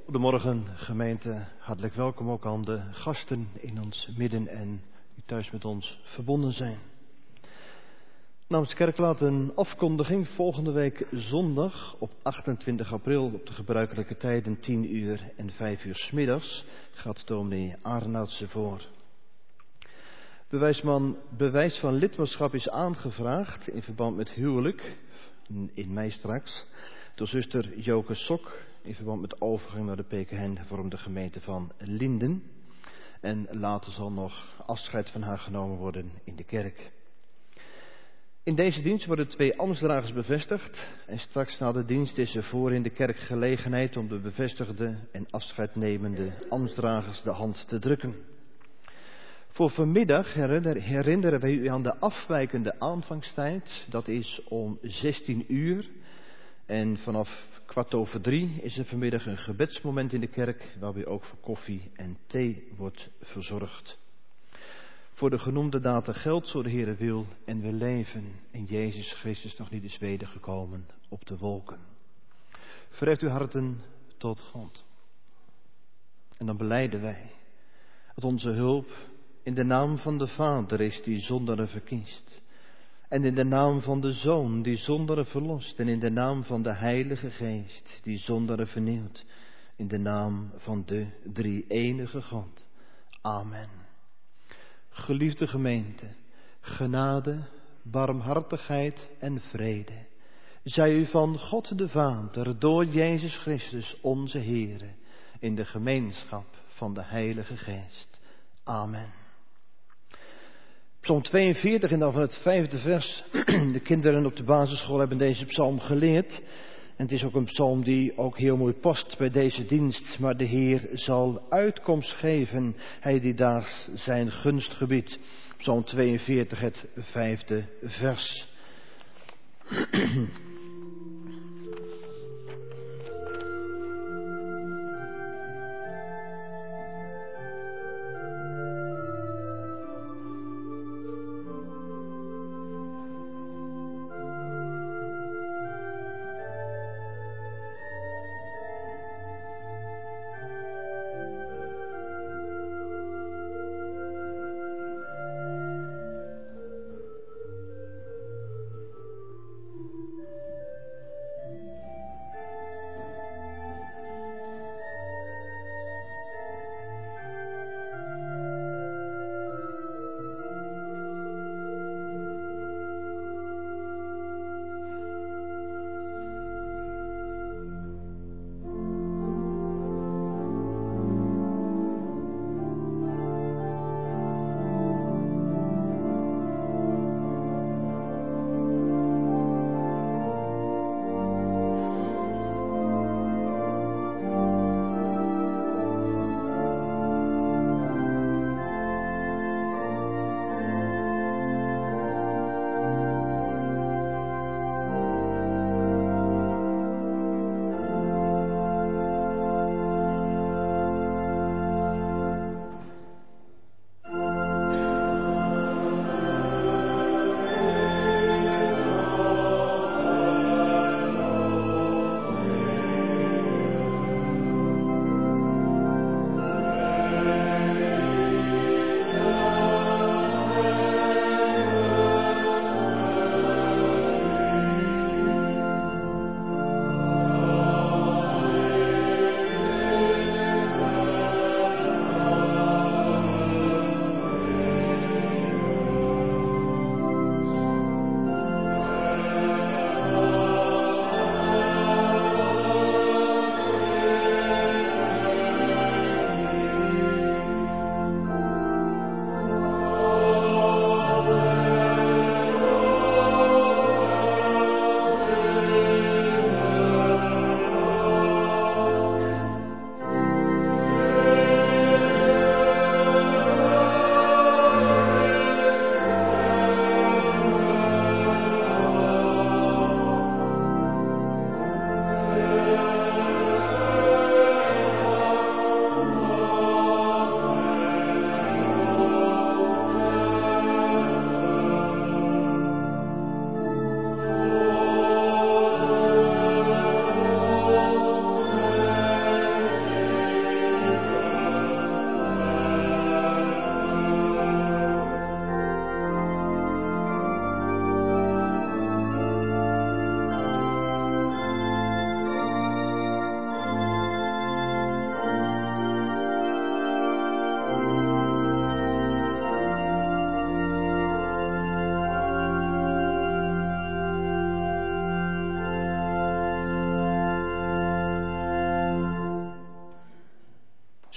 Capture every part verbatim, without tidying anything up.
Goedemorgen gemeente, hartelijk welkom ook aan de gasten in ons midden en die thuis met ons verbonden zijn. Namens de kerk laat een afkondiging volgende week zondag op achtentwintig april op de gebruikelijke tijden tien uur en vijf uur 's middags gaat dominee Arnoudse voor. Bewijsman, bewijs van lidmaatschap is aangevraagd in verband met huwelijk, in mei straks, door zuster Joke Sok in verband met overgang naar de P K N-hervormde gemeente van Linden. En later zal nog afscheid van haar genomen worden in de kerk. In deze dienst worden twee ambtsdragers bevestigd en straks na de dienst is er voor in de kerk gelegenheid om de bevestigde en afscheidnemende ambtsdragers de hand te drukken. Voor vanmiddag herinneren wij u aan de afwijkende aanvangstijd. Dat is om zestien uur. En vanaf kwart over drie is er vanmiddag een gebedsmoment in de kerk, waarbij ook voor koffie en thee wordt verzorgd. Voor de genoemde data geldt, zo de Heere wil, en we leven in Jezus Christus nog niet is wedergekomen op de wolken. Verheft uw harten tot God. En dan belijden wij dat onze hulp in de naam van de Vader is die zondaren verkiest. En in de naam van de Zoon die zondaren verlost. En in de naam van de Heilige Geest die zondaren vernieuwt. In de naam van de drie-enige God. Amen. Geliefde gemeente, genade, barmhartigheid en vrede zij u van God de Vader door Jezus Christus onze Heere in de gemeenschap van de Heilige Geest. Amen. Psalm tweeënveertig en dan van het vijfde vers. De kinderen op de basisschool hebben deze psalm geleerd. En het is ook een psalm die ook heel mooi past bij deze dienst. Maar de Heer zal uitkomst geven, hij die daags zijn gunst gebiedt. Psalm tweeënveertig, het vijfde vers.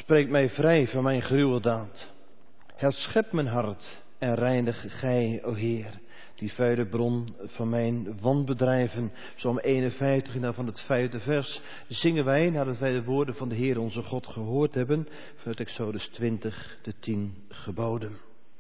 Spreek mij vrij van mijn gruweldaad. Herschep mijn hart en reinig gij, o Heer, die vuile bron van mijn wanbedrijven. Psalm eenenvijftig, en van het vijfde vers zingen wij, nadat wij de woorden van de Heer onze God gehoord hebben, vanuit Exodus twintig, de tien geboden.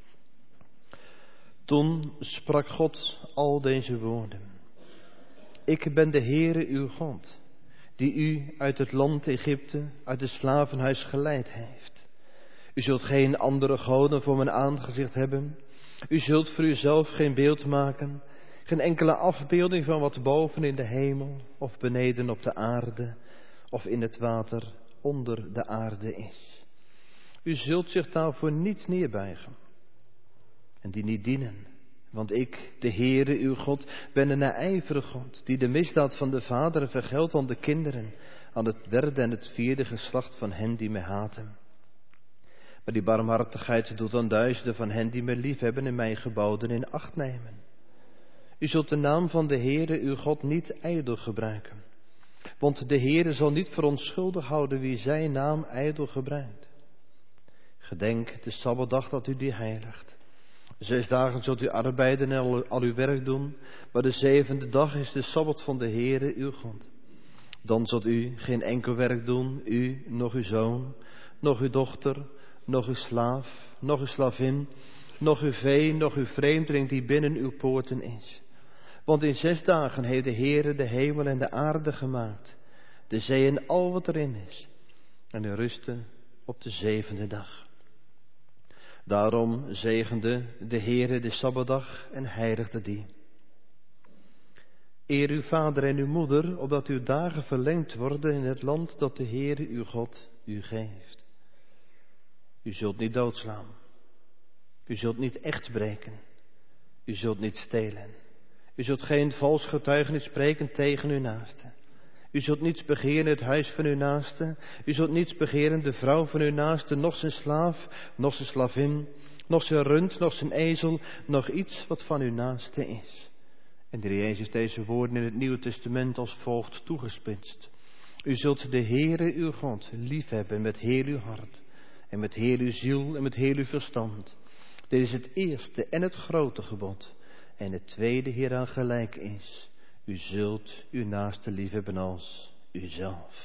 Toen sprak God al deze woorden. Ik ben de Heere uw God, die u uit het land Egypte, uit het slavenhuis geleid heeft. U zult geen andere goden voor mijn aangezicht hebben. U zult voor uzelf geen beeld maken, geen enkele afbeelding van wat boven in de hemel of beneden op de aarde of in het water onder de aarde is. U zult zich daarvoor niet neerbuigen en die niet dienen. Want ik, de Heere uw God, ben een naijverige God, die de misdaad van de vaderen vergeldt aan de kinderen, aan het derde en het vierde geslacht van hen die mij haten. Maar die barmhartigheid doet aan duizenden van hen die mij liefhebben en mijn geboden in acht nemen. U zult de naam van de Heere uw God niet ijdel gebruiken. Want de Heere zal niet verontschuldigd houden wie zijn naam ijdel gebruikt. Gedenk de Sabbatdag dat u die heiligt. Zes dagen zult u arbeiden en al, al uw werk doen, maar de zevende dag is de Sabbat van de Heere uw God. Dan zult u geen enkel werk doen, u, nog uw zoon, nog uw dochter, nog uw slaaf, nog uw slavin, nog uw vee, nog uw vreemdeling die binnen uw poorten is. Want in zes dagen heeft de Heere de hemel en de aarde gemaakt, de zee en al wat erin is. En u rustte op de zevende dag. Daarom zegende de Heere de Sabbatdag en heiligde die. Eer uw vader en uw moeder, opdat uw dagen verlengd worden in het land dat de Heere uw God u geeft. U zult niet doodslaan. U zult niet echt breken. U zult niet stelen. U zult geen vals getuigenis spreken tegen uw naaste. U zult niets begeren het huis van uw naaste. U zult niets begeren de vrouw van uw naaste, noch zijn slaaf, noch zijn slavin, noch zijn rund, noch zijn ezel, noch iets wat van uw naaste is. En de Heer Jezus heeft deze woorden in het Nieuwe Testament als volgt toegespitst. U zult de Heere uw God liefhebben met heel uw hart en met heel uw ziel en met heel uw verstand. Dit is het eerste en het grote gebod. En het tweede hieraan gelijk is. U zult uw naaste liefhebben als uzelf.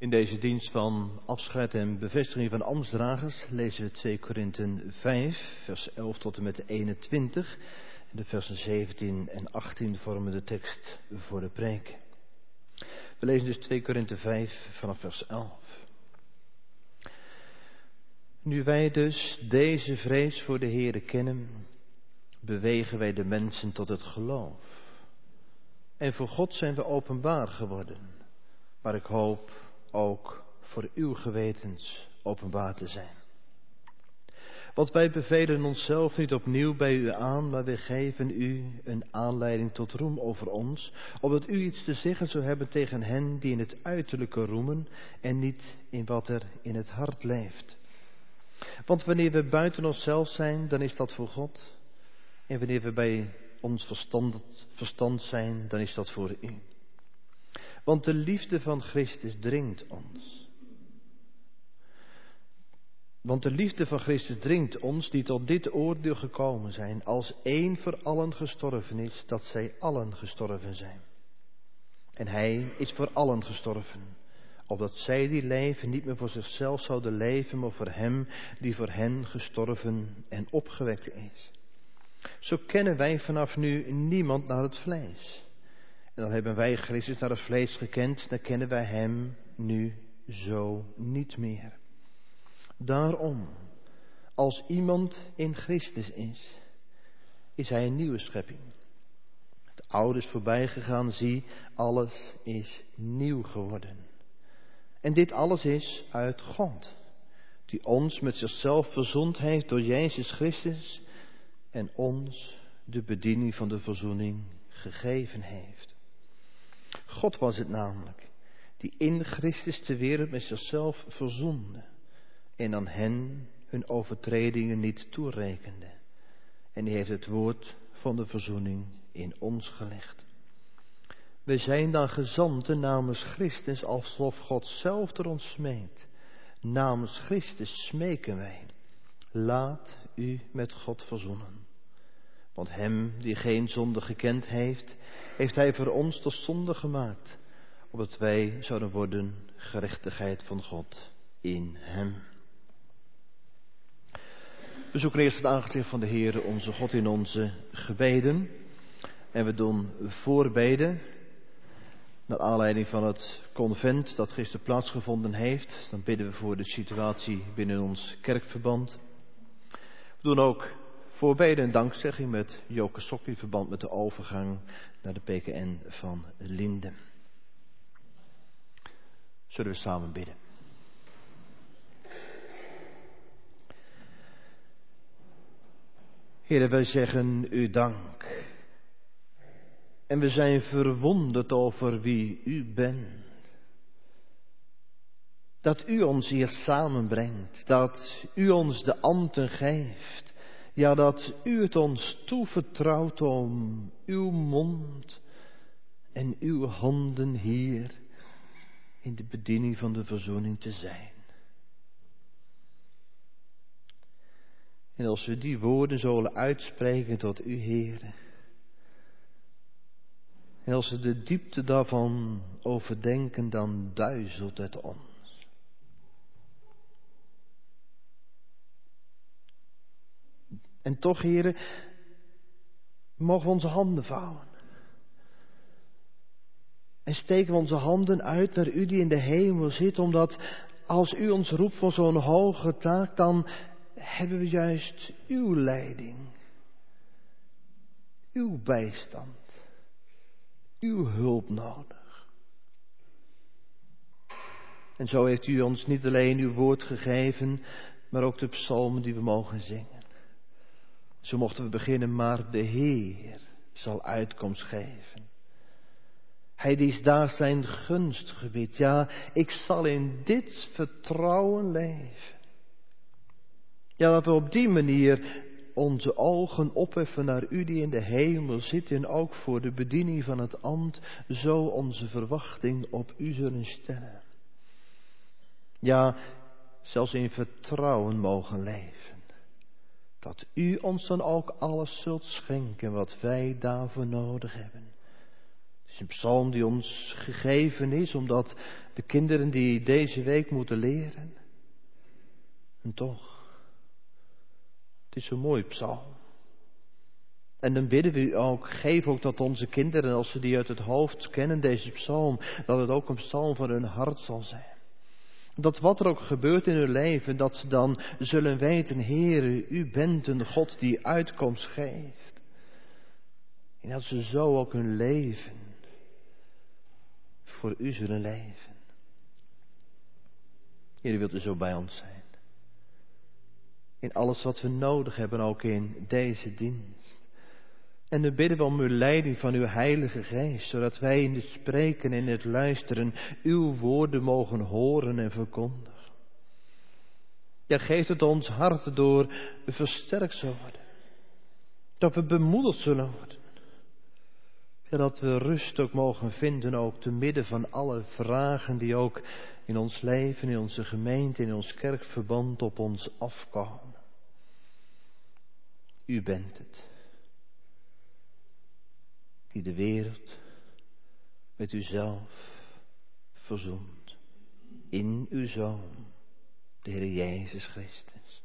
In deze dienst van afscheid en bevestiging van ambtsdragers lezen we twee Korinthe vijf, vers elf tot en met eenentwintig. En de versen zeventien en achttien vormen de tekst voor de preek. We lezen dus twee Korinthe vijf vanaf vers elf. Nu wij dus deze vrees voor de Heere kennen, bewegen wij de mensen tot het geloof. En voor God zijn we openbaar geworden, maar ik hoop ook voor uw gewetens openbaar te zijn. Want wij bevelen onszelf niet opnieuw bij u aan, maar wij geven u een aanleiding tot roem over ons, opdat u iets te zeggen zou hebben tegen hen die in het uiterlijke roemen en niet in wat er in het hart leeft. Want wanneer we buiten onszelf zijn, dan is dat voor God. En wanneer we bij ons verstand, verstand zijn, dan is dat voor u. Want de liefde van Christus dringt ons. Want de liefde van Christus dringt ons, die tot dit oordeel gekomen zijn, als één voor allen gestorven is, dat zij allen gestorven zijn. En hij is voor allen gestorven, opdat zij die leven niet meer voor zichzelf zouden leven, maar voor hem die voor hen gestorven en opgewekt is. Zo kennen wij vanaf nu niemand naar het vlees. En dan hebben wij Christus naar het vlees gekend, dan kennen wij hem nu zo niet meer. Daarom, als iemand in Christus is, is hij een nieuwe schepping. Het oude is voorbij gegaan, zie, alles is nieuw geworden. En dit alles is uit God, die ons met zichzelf verzond heeft door Jezus Christus en ons de bediening van de verzoening gegeven heeft. God was het namelijk, die in Christus de wereld met zichzelf verzoende en aan hen hun overtredingen niet toerekende. En die heeft het woord van de verzoening in ons gelegd. Wij zijn dan gezanten namens Christus, alsof God zelf door ons smeekt. Namens Christus smeken wij. Laat u met God verzoenen. Want hem die geen zonde gekend heeft, heeft hij voor ons tot zonde gemaakt, opdat wij zouden worden gerechtigheid van God in hem. We zoeken eerst het aangezicht van de Heer, onze God, in onze gebeden. En we doen voorbeden, naar aanleiding van het convent dat gisteren plaatsgevonden heeft. Dan bidden we voor de situatie binnen ons kerkverband. We doen ook voorbeden en dankzegging met Joke Sok in verband met de overgang naar de P K N van Linden. Zullen we samen bidden? Heere, wij zeggen u dank. En we zijn verwonderd over wie u bent. Dat u ons hier samenbrengt. Dat u ons de ambten geeft. Ja, dat u het ons toevertrouwt om uw mond en uw handen hier in de bediening van de verzoening te zijn. En als we die woorden zullen uitspreken tot u, Heere, en als we de diepte daarvan overdenken, dan duizelt het ons. En toch, Heere, mogen we onze handen vouwen. En steken we onze handen uit naar u die in de hemel zit, omdat als u ons roept voor zo'n hoge taak, dan hebben we juist uw leiding, uw bijstand, uw hulp nodig. En zo heeft u ons niet alleen uw woord gegeven, maar ook de psalmen die we mogen zingen. Zo mochten we beginnen, maar de Heer zal uitkomst geven. Hij die is daar zijn gunstgebied. Ja, ik zal in dit vertrouwen leven. Ja, dat we op die manier onze ogen opheffen naar u die in de hemel zit en ook voor de bediening van het ambt zo onze verwachting op u zullen stellen. Ja, zelfs in vertrouwen mogen leven. Dat u ons dan ook alles zult schenken wat wij daarvoor nodig hebben. Het is een psalm die ons gegeven is, omdat de kinderen die deze week moeten leren. En toch, het is een mooi psalm. En dan bidden we u ook, geef ook dat onze kinderen, als ze die uit het hoofd kennen, deze psalm, dat het ook een psalm van hun hart zal zijn. Dat wat er ook gebeurt in hun leven, dat ze dan zullen weten, Heere, u bent een God die uitkomst geeft. En dat ze zo ook hun leven voor u zullen leven. Heere, wilt u zo bij ons zijn. In alles wat we nodig hebben, ook in deze dienst. En dan bidden we om uw leiding van uw Heilige Geest, zodat wij in het spreken en in het luisteren uw woorden mogen horen en verkondigen. Ja, geeft het ons hart door versterkt zullen worden. Dat we bemoedigd zullen worden. Ja, dat we rust ook mogen vinden, ook te midden van alle vragen die ook in ons leven, in onze gemeente, in ons kerkverband op ons afkomen. U bent het. Die de wereld met uzelf verzoent. In uw Zoon, de Heer Jezus Christus.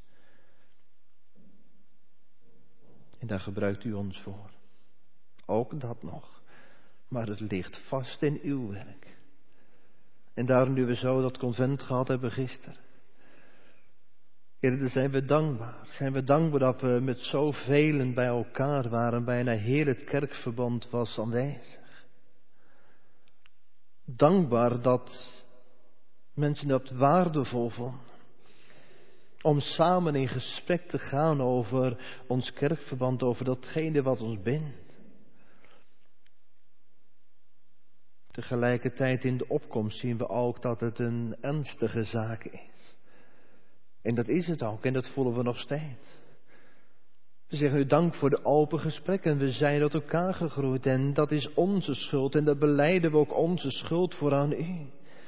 En daar gebruikt u ons voor. Ook dat nog. Maar het ligt vast in uw werk. En daarom nu we zo dat convent gehad hebben gisteren. Heer, daar zijn we dankbaar. Zijn we dankbaar dat we met zoveel bij elkaar waren. Bijna heel het kerkverband was aanwezig. Dankbaar dat mensen dat waardevol vonden. Om samen in gesprek te gaan over ons kerkverband. Over datgene wat ons bindt. Tegelijkertijd in de opkomst zien we ook dat het een ernstige zaak is. En dat is het ook, en dat voelen we nog steeds. We zeggen u dank voor de open gesprekken. We zijn tot elkaar gegroeid en dat is onze schuld. En dat belijden we ook onze schuld voor aan u.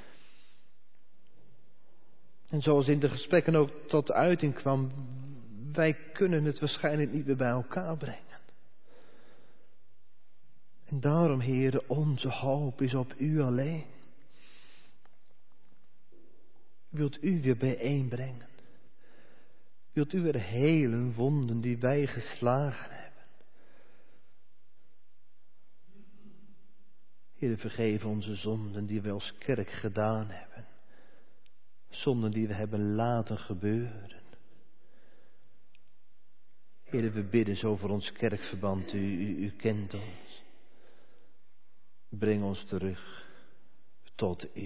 En zoals in de gesprekken ook tot uiting kwam, wij kunnen het waarschijnlijk niet meer bij elkaar brengen. En daarom, Heere, onze hoop is op u alleen. Wilt u weer bijeenbrengen? Wilt u weer helen wonden die wij geslagen hebben? Heere, vergeef onze zonden die wij als kerk gedaan hebben. Zonden die we hebben laten gebeuren. Heere, we bidden zo voor ons kerkverband. U, u, u kent ons. Breng ons terug tot u.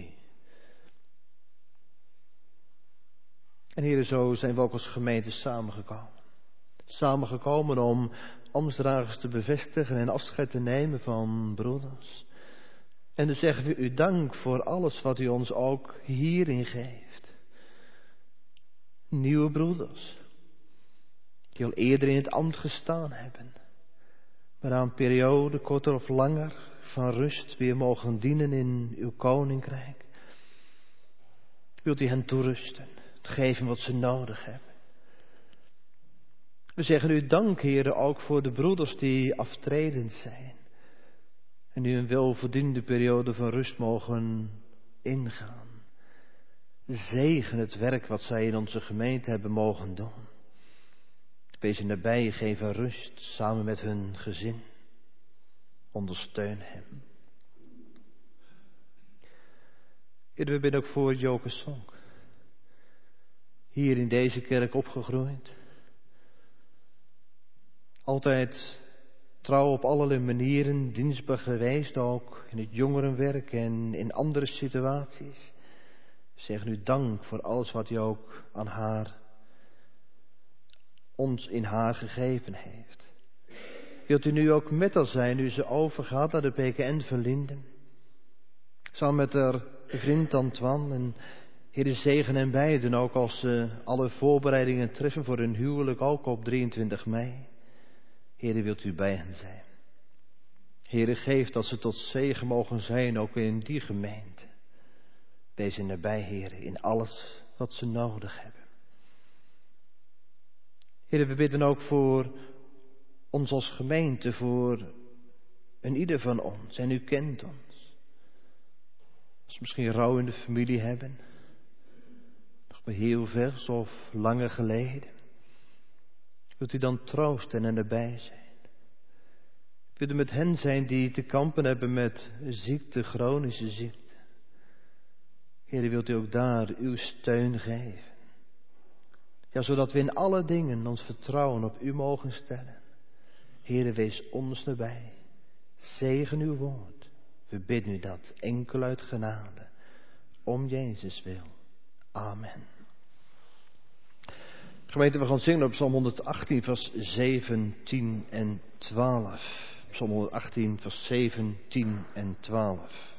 En Heere, zo zijn we ook als gemeente samengekomen. Samengekomen om ambtsdragers te bevestigen en afscheid te nemen van broeders. En dan zeggen we u dank voor alles wat u ons ook hierin geeft. Nieuwe broeders, die al eerder in het ambt gestaan hebben. Maar na een periode, korter of langer, van rust weer mogen dienen in uw koninkrijk. Wilt u hen toerusten, geven wat ze nodig hebben. We zeggen u dank, Heere, ook voor de broeders die aftredend zijn. En nu een welverdiende periode van rust mogen ingaan. Zegen het werk wat zij in onze gemeente hebben mogen doen. Wees hen nabij, geven rust samen met hun gezin. Ondersteun hem. Heer, we bidden ook voor Joke Sonk. Hier in deze kerk opgegroeid. Altijd trouw op allerlei manieren, dienstbaar geweest, ook in het jongerenwerk en in andere situaties. We zeggen u dank voor alles wat u ook aan haar, ons in haar gegeven heeft. Wilt u nu ook met haar zijn, nu ze overgaat naar de P K N Verlinden. Samen met haar vriend Antoine en Heer, zegen hen beiden ook als ze alle voorbereidingen treffen voor hun huwelijk, ook op drieëntwintig mei. Heer, wilt u bij hen zijn. Heer, geef dat ze tot zegen mogen zijn, ook in die gemeente. Wees hen erbij, Heer, in alles wat ze nodig hebben. Heer, we bidden ook voor ons als gemeente, voor En ieder van ons. En u kent ons. Als we misschien rouw in de familie hebben. Nog maar heel vers of langer geleden. Wilt u dan troosten en erbij zijn? Wilt u met hen zijn die te kampen hebben met ziekte, chronische ziekte? Heer, wilt u ook daar uw steun geven? Ja, zodat we in alle dingen ons vertrouwen op u mogen stellen. Heer, wees ons nabij. Zegen uw woord. We bidden u dat enkel uit genade. Om Jezus wil. Amen. Gemeente, we gaan zingen op Psalm honderdachttien, vers zeventien en twaalf. Psalm honderdachttien, vers zeventien en twaalf.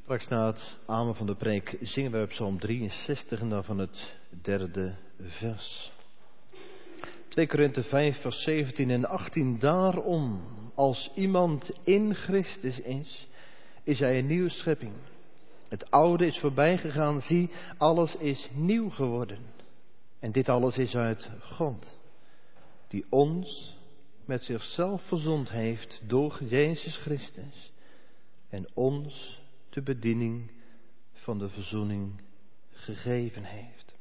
Straks na het amen van de preek zingen wij op Psalm drieënzestig en dan van het derde vers. twee Korinthe vijf vers zeventien en achttien. Daarom, als iemand in Christus is, is hij een nieuwe schepping. Het oude is voorbij gegaan, zie, alles is nieuw geworden. En dit alles is uit God, die ons met zichzelf verzond heeft door Jezus Christus en ons de bediening van de verzoening gegeven heeft.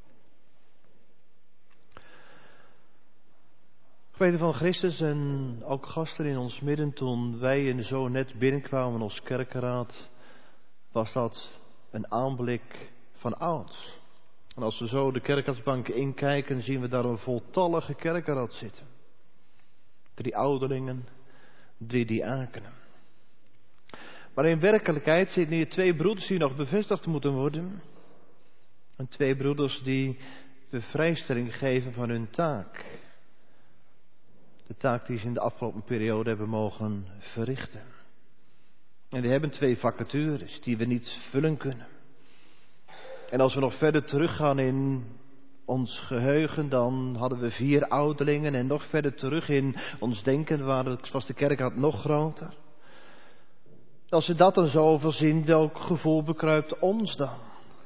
Gemeente van Christus en ook gasten in ons midden, toen wij en zo net binnenkwamen als kerkenraad, was dat een aanblik van ouds. En als we zo de kerkraadsbank inkijken, zien we daar een voltallige kerkenraad zitten. Drie ouderlingen, drie diakenen. Maar in werkelijkheid zitten hier twee broeders die nog bevestigd moeten worden. En twee broeders die bevrijstelling geven van hun taak. De taak die ze in de afgelopen periode hebben mogen verrichten. En die hebben twee vacatures die we niet vullen kunnen. En als we nog verder teruggaan in ons geheugen, dan hadden we vier ouderlingen. En nog verder terug in ons denken was de kerk nog groter. Als we dat dan zo overzien, welk gevoel bekruipt ons dan?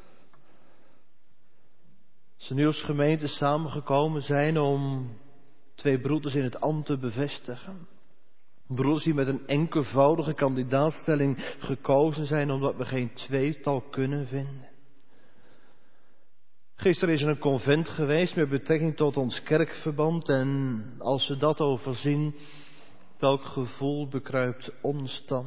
Als we nu als gemeente samengekomen zijn om twee broeders in het ambt te bevestigen. Broeders die met een enkelvoudige kandidaatstelling gekozen zijn omdat we geen tweetal kunnen vinden. Gisteren is er een convent geweest met betrekking tot ons kerkverband. En als we dat overzien, welk gevoel bekruipt ons dan?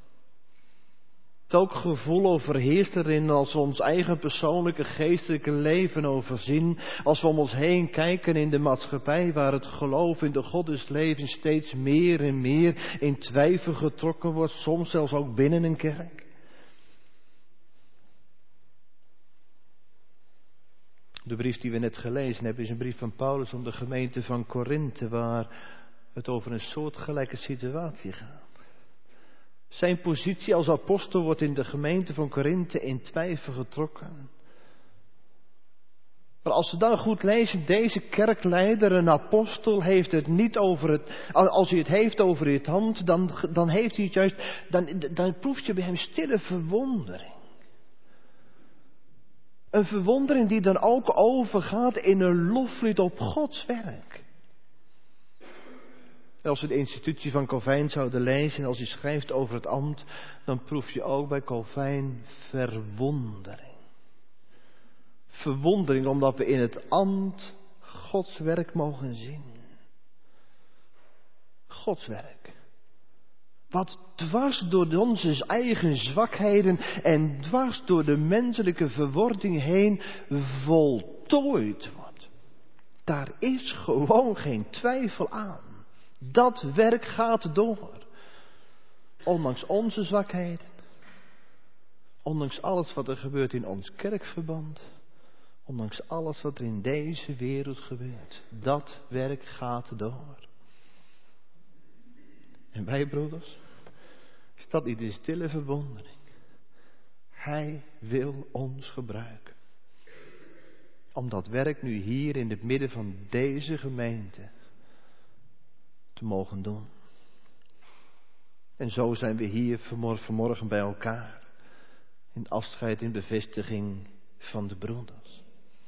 Welk gevoel overheerst erin als we ons eigen persoonlijke geestelijke leven overzien, als we om ons heen kijken in de maatschappij waar het geloof in de God des levens steeds meer en meer in twijfel getrokken wordt, soms zelfs ook binnen een kerk. De brief die we net gelezen hebben is een brief van Paulus om de gemeente van Korinthe, waar het over een soortgelijke situatie gaat. Zijn positie als apostel wordt in de gemeente van Korinthe in twijfel getrokken. Maar als we dan goed lezen, deze kerkleider, een apostel, heeft het niet over het, als hij het heeft over het hand, dan, dan heeft hij het juist, dan, dan proef je bij hem stille verwondering. Een verwondering die dan ook overgaat in een loflied op Gods werk. En als we de institutie van Calvijn zouden lezen, en als hij schrijft over het ambt, dan proef je ook bij Calvijn verwondering. Verwondering omdat we in het ambt Gods werk mogen zien. Gods werk. Wat dwars door onze eigen zwakheden en dwars door de menselijke verwording heen voltooid wordt. Daar is gewoon geen twijfel aan. Dat werk gaat door. Ondanks onze zwakheden. Ondanks alles wat er gebeurt in ons kerkverband. Ondanks alles wat er in deze wereld gebeurt. Dat werk gaat door. En wij, broeders, is dat niet een stille verwondering? Hij wil ons gebruiken. Om dat werk nu hier in het midden van deze gemeente te mogen doen. En zo zijn we hier vanmorgen bij elkaar. In afscheid, in bevestiging van de broeders.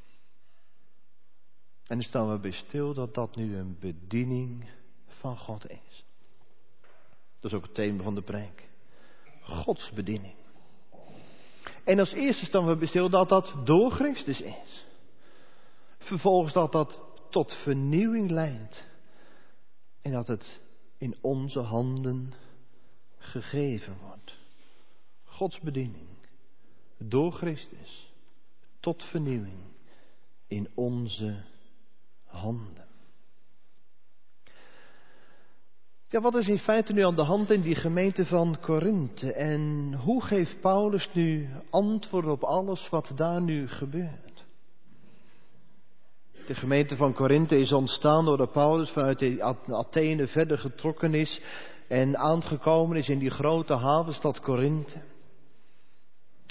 En dan staan we bij stil dat dat nu een bediening van God is. Dat is ook het thema van de preek. Gods bediening. En als eerste staan we bij stil dat dat door Christus is. Vervolgens dat dat tot vernieuwing leidt. En dat het in onze handen gegeven wordt. Gods bediening. Door Christus. Tot vernieuwing. In onze handen. Ja, wat is in feite nu aan de hand in die gemeente van Korinthe? En hoe geeft Paulus nu antwoord op alles wat daar nu gebeurt? De gemeente van Korinthe is ontstaan doordat Paulus vanuit Athene verder getrokken is en aangekomen is in die grote havenstad Korinthe.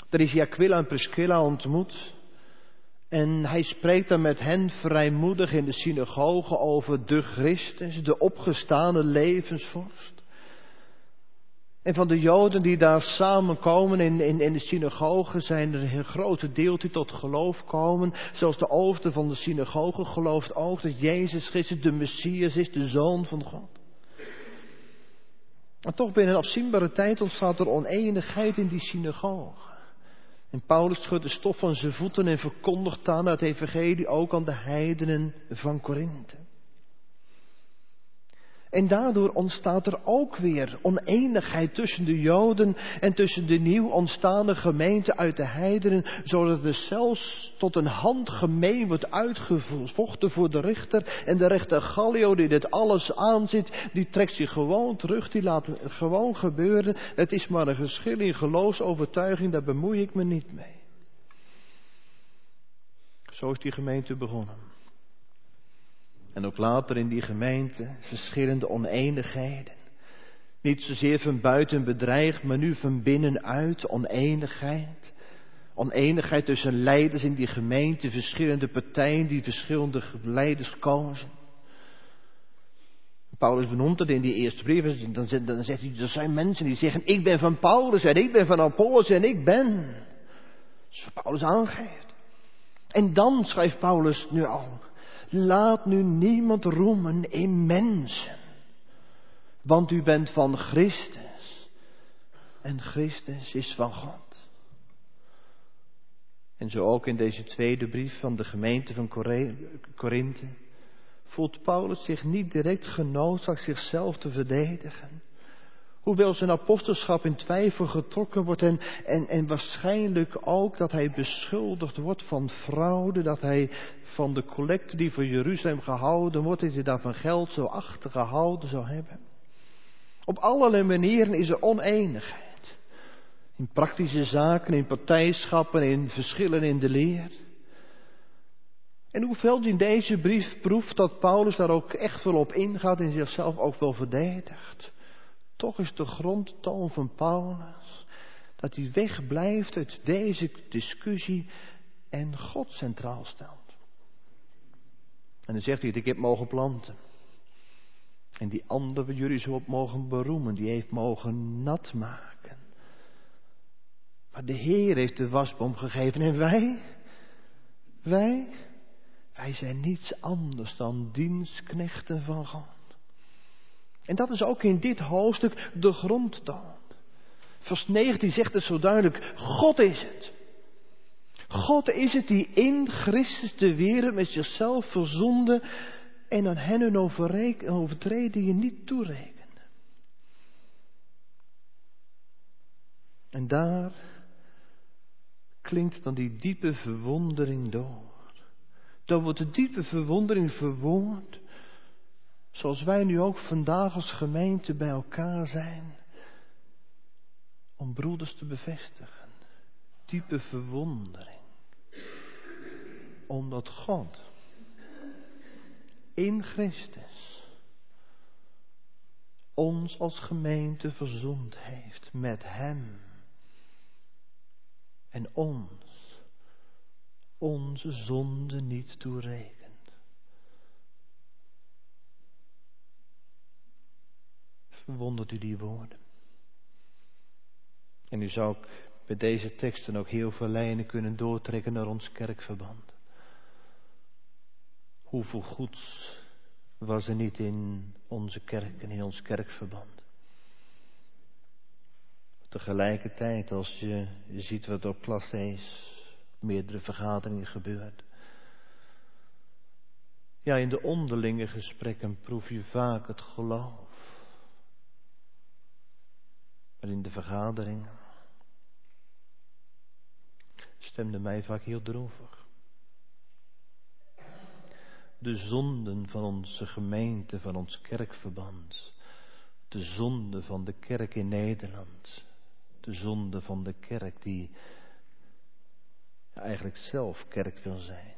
Er is Aquila en Priscilla ontmoet. En hij spreekt dan met hen vrijmoedig in de synagoge over de Christus, de opgestane levensvorst. En van de Joden die daar samenkomen in, in, in de synagoge zijn er een grote deel die tot geloof komen. Zoals de overste van de synagoge gelooft ook dat Jezus Christus de Messias is, de Zoon van God. Maar toch binnen een afzienbare tijd ontstaat er oneenigheid in die synagoge. En Paulus schudt de stof van zijn voeten en verkondigt dan het evangelie ook aan de heidenen van Korinthe. En daardoor ontstaat er ook weer oneenigheid tussen de Joden en tussen de nieuw ontstaande gemeente uit de heidenen, zodat er zelfs tot een handgemeen wordt uitgevochten voor de rechter. En de rechter Gallio die dit alles aanziet, die trekt zich gewoon terug, die laat het gewoon gebeuren. Het is maar een geschil in geloofsovertuiging, daar bemoei ik me niet mee. Zo is die gemeente begonnen. En ook later in die gemeente verschillende oneenigheden. Niet zozeer van buiten bedreigd, maar nu van binnenuit oneenigheid. Oneenigheid tussen leiders in die gemeente, verschillende partijen die verschillende leiders kozen. Paulus benoemt dat in die eerste brief. Dan, dan zegt hij, er zijn mensen die zeggen, ik ben van Paulus en ik ben van Apollos en ik ben. Dat is wat Paulus aangeeft. En dan schrijft Paulus nu al. Laat nu niemand roemen in mensen. Want u bent van Christus. En Christus is van God. En zo ook in deze tweede brief van de gemeente van Korinthe. Voelt Paulus zich niet direct genoodzaakt zichzelf te verdedigen. Hoewel zijn apostelschap in twijfel getrokken wordt en, en, en waarschijnlijk ook dat hij beschuldigd wordt van fraude, dat hij van de collecte die voor Jeruzalem gehouden wordt, dat hij daarvan geld zo achtergehouden zou hebben. Op allerlei manieren is er oneenigheid. In praktische zaken, in partijschappen, in verschillen in de leer. En hoewel in deze brief proeft dat Paulus daar ook echt wel op ingaat en zichzelf ook wel verdedigt. Toch is de grondtoon van Paulus dat hij wegblijft uit deze discussie en God centraal stelt. En dan zegt hij, ik heb mogen planten. En die ander waar jullie zo op mogen beroemen, die heeft mogen nat maken. Maar de Heer heeft de wasboom gegeven en wij, wij, wij zijn niets anders dan dienstknechten van God. En dat is ook in dit hoofdstuk de grondtoon. Vers negentien zegt het zo duidelijk, God is het. God is het die in Christus de wereld met zichzelf verzoende en aan hen een overtredingen niet toerekende. En daar klinkt dan die diepe verwondering door. Dan wordt de diepe verwondering verwoord, zoals wij nu ook vandaag als gemeente bij elkaar zijn, om broeders te bevestigen. Diepe verwondering. Omdat God in Christus ons als gemeente verzoend heeft met Hem. En ons onze zonde niet toerekent. Verwondert u die woorden? En u zou ook bij deze teksten ook heel veel lijnen kunnen doortrekken naar ons kerkverband. Hoeveel goeds was er niet in onze kerk en in ons kerkverband. Tegelijkertijd, als je ziet wat op klas is, meerdere vergaderingen gebeurt. Ja, in de onderlinge gesprekken proef je vaak het geloof. Maar in de vergaderingen stemde mij vaak heel droevig. De zonden van onze gemeente, van ons kerkverband. De zonde van de kerk in Nederland. De zonde van de kerk die eigenlijk zelf kerk wil zijn.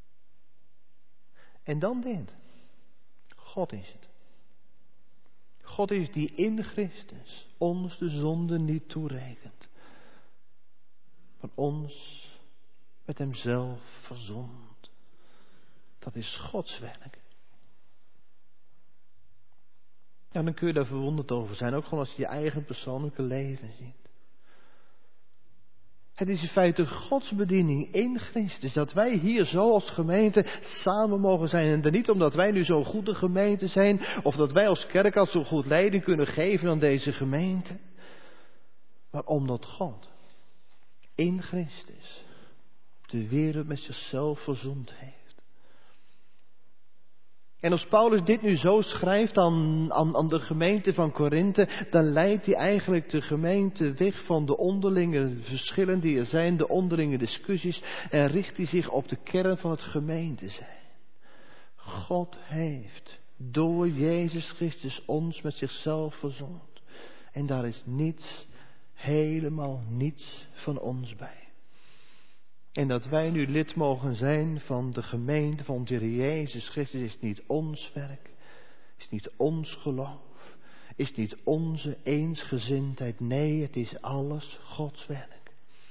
En dan dit. God is het. God is die in Christus ons de zonde niet toerekent, maar ons met hemzelf verzond. Dat is Gods werk. Ja, dan kun je daar verwonderd over zijn, ook gewoon als je je eigen persoonlijke leven ziet. Het is in feite Gods bediening in Christus, dat wij hier zo als gemeente samen mogen zijn. En dan niet omdat wij nu zo'n goede gemeente zijn, of dat wij als kerk al zo goed leiding kunnen geven aan deze gemeente. Maar omdat God in Christus de wereld met zichzelf verzond heeft. En als Paulus dit nu zo schrijft aan, aan, aan de gemeente van Korinthe, dan leidt hij eigenlijk de gemeente weg van de onderlinge verschillen die er zijn, de onderlinge discussies, en richt hij zich op de kern van het gemeente zijn. God heeft door Jezus Christus ons met zichzelf verzond. En daar is niets, helemaal niets van ons bij. En dat wij nu lid mogen zijn van de gemeente van de Heer Jezus Christus is niet ons werk, is niet ons geloof, is niet onze eensgezindheid. Nee, het is alles Gods werk.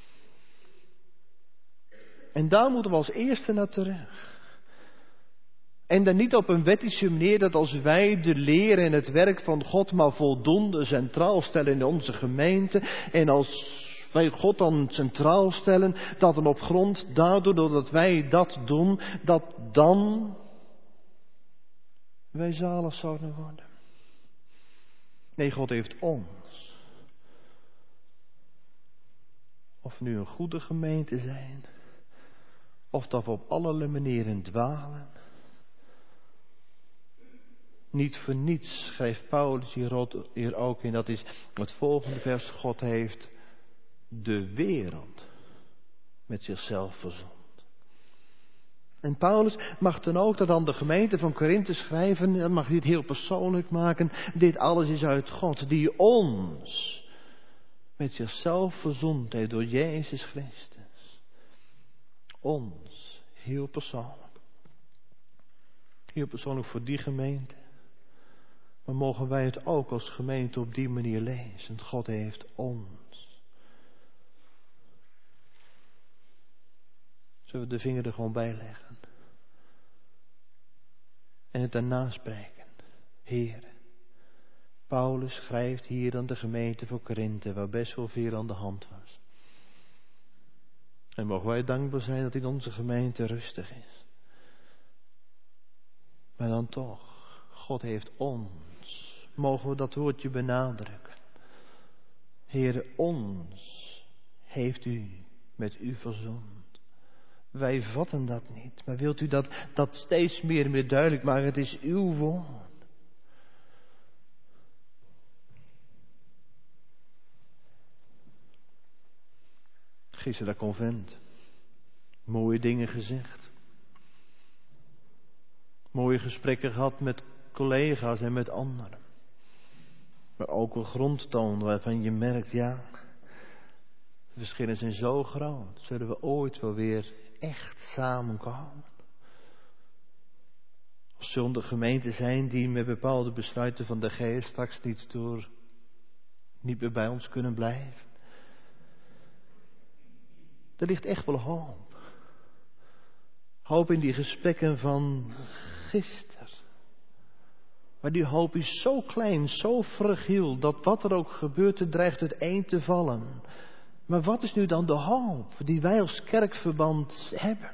En daar moeten we als eerste naar terug. En dan niet op een wettische manier dat als wij de leer en het werk van God maar voldoende centraal stellen in onze gemeente en als wij God dan centraal stellen, dat dan op grond daardoor, doordat wij dat doen, dat dan wij zalig zouden worden. Nee, God heeft ons. Of we nu een goede gemeente zijn, of dat we op allerlei manieren dwalen. Niet voor niets schrijft Paulus hier ook in, dat is het volgende vers, God heeft de wereld met zichzelf verzond. En Paulus mag dan ook dat aan de gemeente van Korinthe schrijven, dan mag hij het heel persoonlijk maken. Dit alles is uit God, die ons met zichzelf verzond heeft door Jezus Christus. Ons, heel persoonlijk. Heel persoonlijk voor die gemeente. Maar mogen wij het ook als gemeente op die manier lezen. God heeft ons. Zullen we de vinger er gewoon bij leggen? En het daarna spreken. Heer, Paulus schrijft hier aan de gemeente van Korinthe, waar best wel veel aan de hand was. En mogen wij dankbaar zijn dat in onze gemeente rustig is. Maar dan toch, God heeft ons. Mogen we dat woordje benadrukken. Heer, ons heeft u met u verzond. Wij vatten dat niet. Maar wilt u dat, dat steeds meer en meer duidelijk maken? Het is uw woord. Gisteren dat convent. Mooie dingen gezegd. Mooie gesprekken gehad met collega's en met anderen. Maar ook een grondtoon waarvan je merkt, ja, de verschillen zijn zo groot. Zullen we ooit wel weer echt samenkomen? Of zullen er gemeenten zijn die met bepaalde besluiten van de geest straks niet door, niet meer bij ons kunnen blijven? Er ligt echt wel hoop. Hoop in die gesprekken van gisteren. Maar die hoop is zo klein, zo fragiel, dat wat er ook gebeurt, het dreigt uiteen te vallen. Maar wat is nu dan de hoop die wij als kerkverband hebben?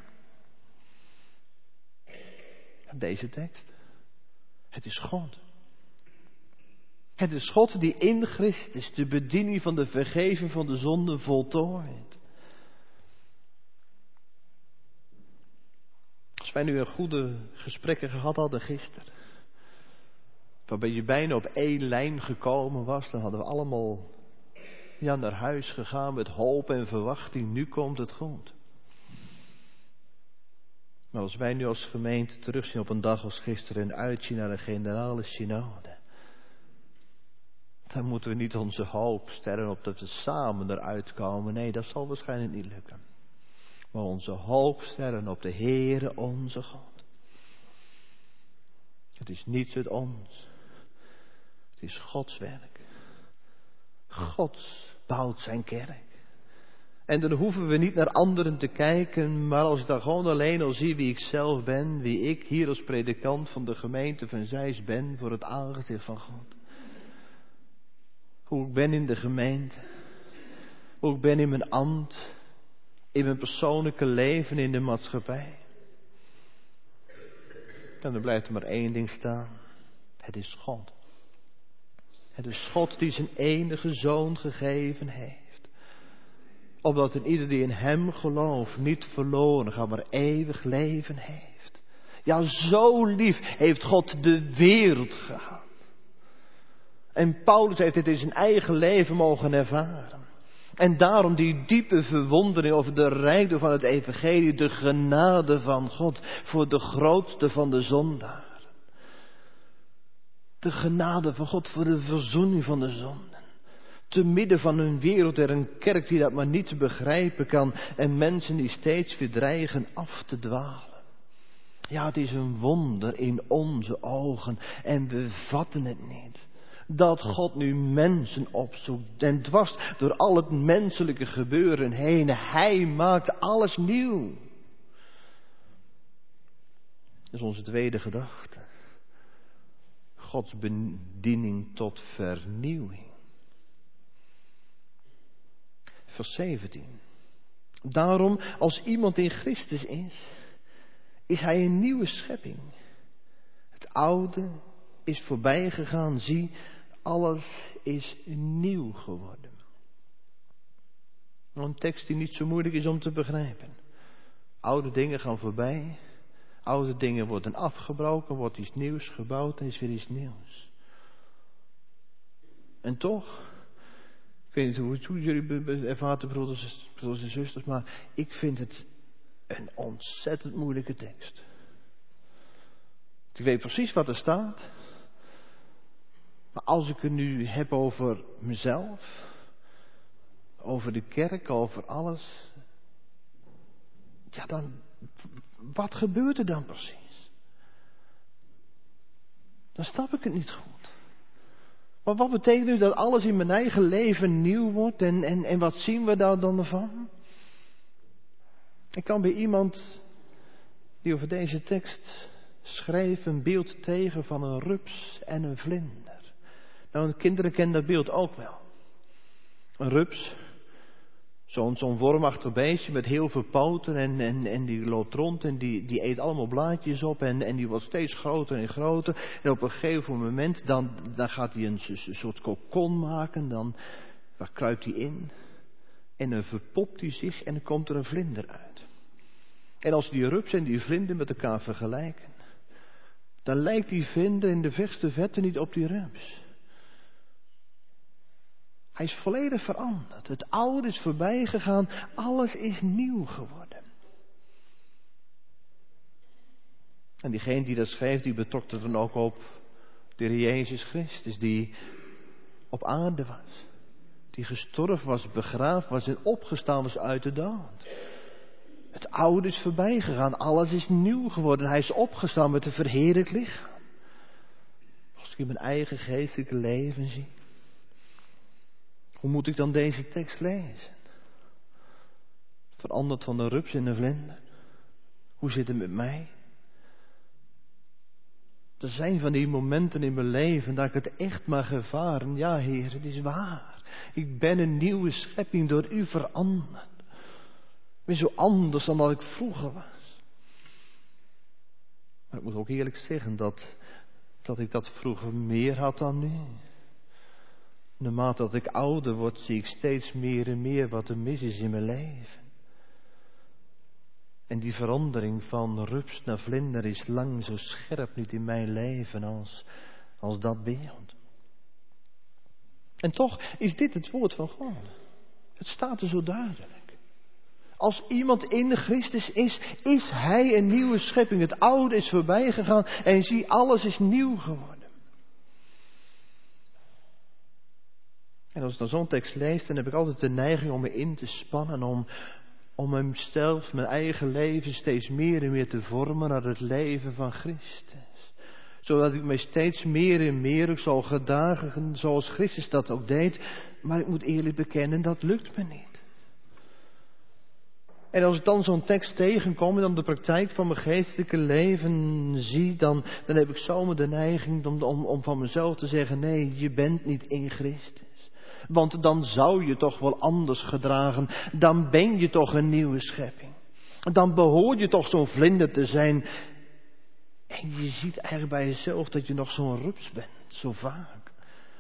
Deze tekst. Het is God. Het is God die in Christus de bediening van de vergeving van de zonde voltooid. Als wij nu een goede gesprekken gehad hadden gisteren, waarbij je bijna op één lijn gekomen was, dan hadden we allemaal ja, naar huis gegaan met hoop en verwachting. Nu komt het goed. Maar als wij nu als gemeente terugzien op een dag als gisteren en uitzien naar de generale synode, dan moeten we niet onze hoop stellen op dat we samen eruit komen. Nee, dat zal waarschijnlijk niet lukken. Maar onze hoop stellen op de Heere onze God. Het is niets uit ons. Het is Gods werk. God bouwt zijn kerk. En dan hoeven we niet naar anderen te kijken, maar als ik dan gewoon alleen al zie wie ik zelf ben, wie ik hier als predikant van de gemeente van Zeist ben voor het aangezicht van God. Hoe ik ben in de gemeente, hoe ik ben in mijn ambt, in mijn persoonlijke leven, in de maatschappij. En dan blijft er maar één ding staan. Het is God. Het is God die zijn enige zoon gegeven heeft. Opdat een ieder die in hem gelooft niet verloren gaat, maar eeuwig leven heeft. Ja, zo lief heeft God de wereld gehad. En Paulus heeft dit in zijn eigen leven mogen ervaren. En daarom die diepe verwondering over de rijkdom van het evangelie, de genade van God voor de grootste van de zondaren. De genade van God voor de verzoening van de zonden. Te midden van een wereld er een kerk die dat maar niet begrijpen kan en mensen die steeds weer dreigen af te dwalen. Ja, het is een wonder in onze ogen en we vatten het niet. Dat God nu mensen opzoekt en dwars door al het menselijke gebeuren heen. Hij maakt alles nieuw. Dat is onze tweede gedachte. Gods bediening tot vernieuwing. Vers zeventien. Daarom, als iemand in Christus is, is hij een nieuwe schepping. Het oude is voorbij gegaan, zie, alles is nieuw geworden. Een tekst die niet zo moeilijk is om te begrijpen. Oude dingen gaan voorbij, oude dingen worden afgebroken, wordt iets nieuws gebouwd en is weer iets nieuws. En toch, ik weet niet hoe het hoe jullie ervaren, broeders, broeders en zusters, maar ik vind het een ontzettend moeilijke tekst. Ik weet precies wat er staat. Maar als ik het nu heb over mezelf, over de kerk, over alles. Ja, dan, wat gebeurt er dan precies? Dan snap ik het niet goed. Maar wat betekent nu dat alles in mijn eigen leven nieuw wordt en, en, en wat zien we daar dan ervan? Ik kan bij iemand die over deze tekst schreef een beeld tegen van een rups en een vlinder. Nou, kinderen kennen dat beeld ook wel. Een rups, zo'n, zo'n wormachtig beestje met heel veel poten en, en, en die loopt rond en die, die eet allemaal blaadjes op en, en die wordt steeds groter en groter. En op een gegeven moment dan, dan gaat hij een, een soort kokon maken, dan waar kruipt hij in en dan verpopt hij zich en dan komt er een vlinder uit. En als die rups en die vlinder met elkaar vergelijken, dan lijkt die vlinder in de verste verte niet op die rups. Hij is volledig veranderd. Het oude is voorbij gegaan. Alles is nieuw geworden. En diegene die dat schreef, die betrok er dan ook op de Heer Jezus Christus, die op aarde was. Die gestorven was, begraven was en opgestaan was uit de dood. Het oude is voorbij gegaan. Alles is nieuw geworden. Hij is opgestaan met een verheerlijk lichaam. Als ik in mijn eigen geestelijke leven zie. Hoe moet ik dan deze tekst lezen? Veranderd van de rups in een vlinder. Hoe zit het met mij? Er zijn van die momenten in mijn leven dat ik het echt mag ervaren. Ja, Heer, het is waar. Ik ben een nieuwe schepping door u veranderd. Ik ben zo anders dan dat ik vroeger was. Maar ik moet ook eerlijk zeggen dat, dat ik dat vroeger meer had dan nu. Naarmate dat ik ouder word, zie ik steeds meer en meer wat er mis is in mijn leven. En die verandering van rups naar vlinder is lang zo scherp niet in mijn leven als, als dat beeld. En toch is dit het woord van God. Het staat er zo duidelijk. Als iemand in Christus is, is hij een nieuwe schepping. Het oude is voorbij gegaan en zie, alles is nieuw geworden. En als ik dan zo'n tekst lees, dan heb ik altijd de neiging om me in te spannen, om, om mezelf, mijn eigen leven steeds meer en meer te vormen naar het leven van Christus. Zodat ik mij steeds meer en meer ook zal gedragen zoals Christus dat ook deed. Maar ik moet eerlijk bekennen, dat lukt me niet. En als ik dan zo'n tekst tegenkom en dan de praktijk van mijn geestelijke leven zie, dan, dan heb ik zomaar de neiging om, om, om van mezelf te zeggen, nee, je bent niet in Christus. Want dan zou je toch wel anders gedragen, dan ben je toch een nieuwe schepping. Dan behoor je toch zo'n vlinder te zijn. En je ziet eigenlijk bij jezelf dat je nog zo'n rups bent, zo vaak.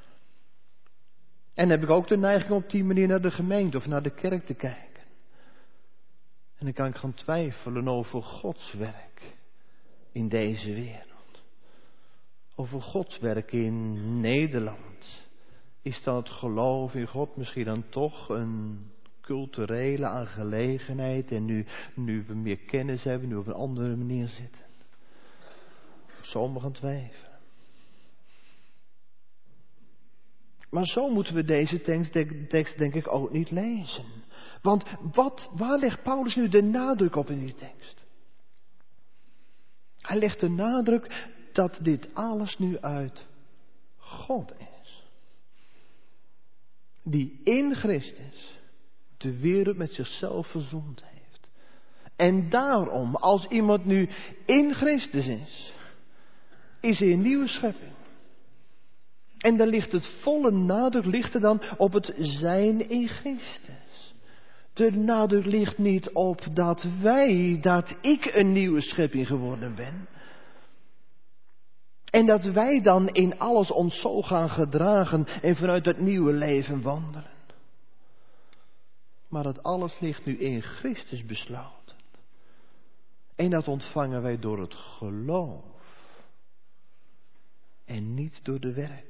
En dan heb ik ook de neiging op die manier naar de gemeente of naar de kerk te kijken. En dan kan ik gaan twijfelen over Gods werk in deze wereld. Over Gods werk in Nederland. Is dan het geloof in God misschien dan toch een culturele aangelegenheid? En nu, nu we meer kennis hebben, nu we op een andere manier zitten. Sommigen gaan twijfelen. Maar zo moeten we deze tekst, tekst denk ik ook niet lezen. Want wat, waar legt Paulus nu de nadruk op in die tekst? Hij legt de nadruk dat dit alles nu uit God is. Die in Christus de wereld met zichzelf verzoend heeft. En daarom, als iemand nu in Christus is, is hij een nieuwe schepping. En dan ligt het volle nadruk ligt er dan op het zijn in Christus. De nadruk ligt niet op dat wij, dat ik een nieuwe schepping geworden ben. En dat wij dan in alles ons zo gaan gedragen en vanuit dat nieuwe leven wandelen. Maar dat alles ligt nu in Christus besloten. En dat ontvangen wij door het geloof. En niet door de werken.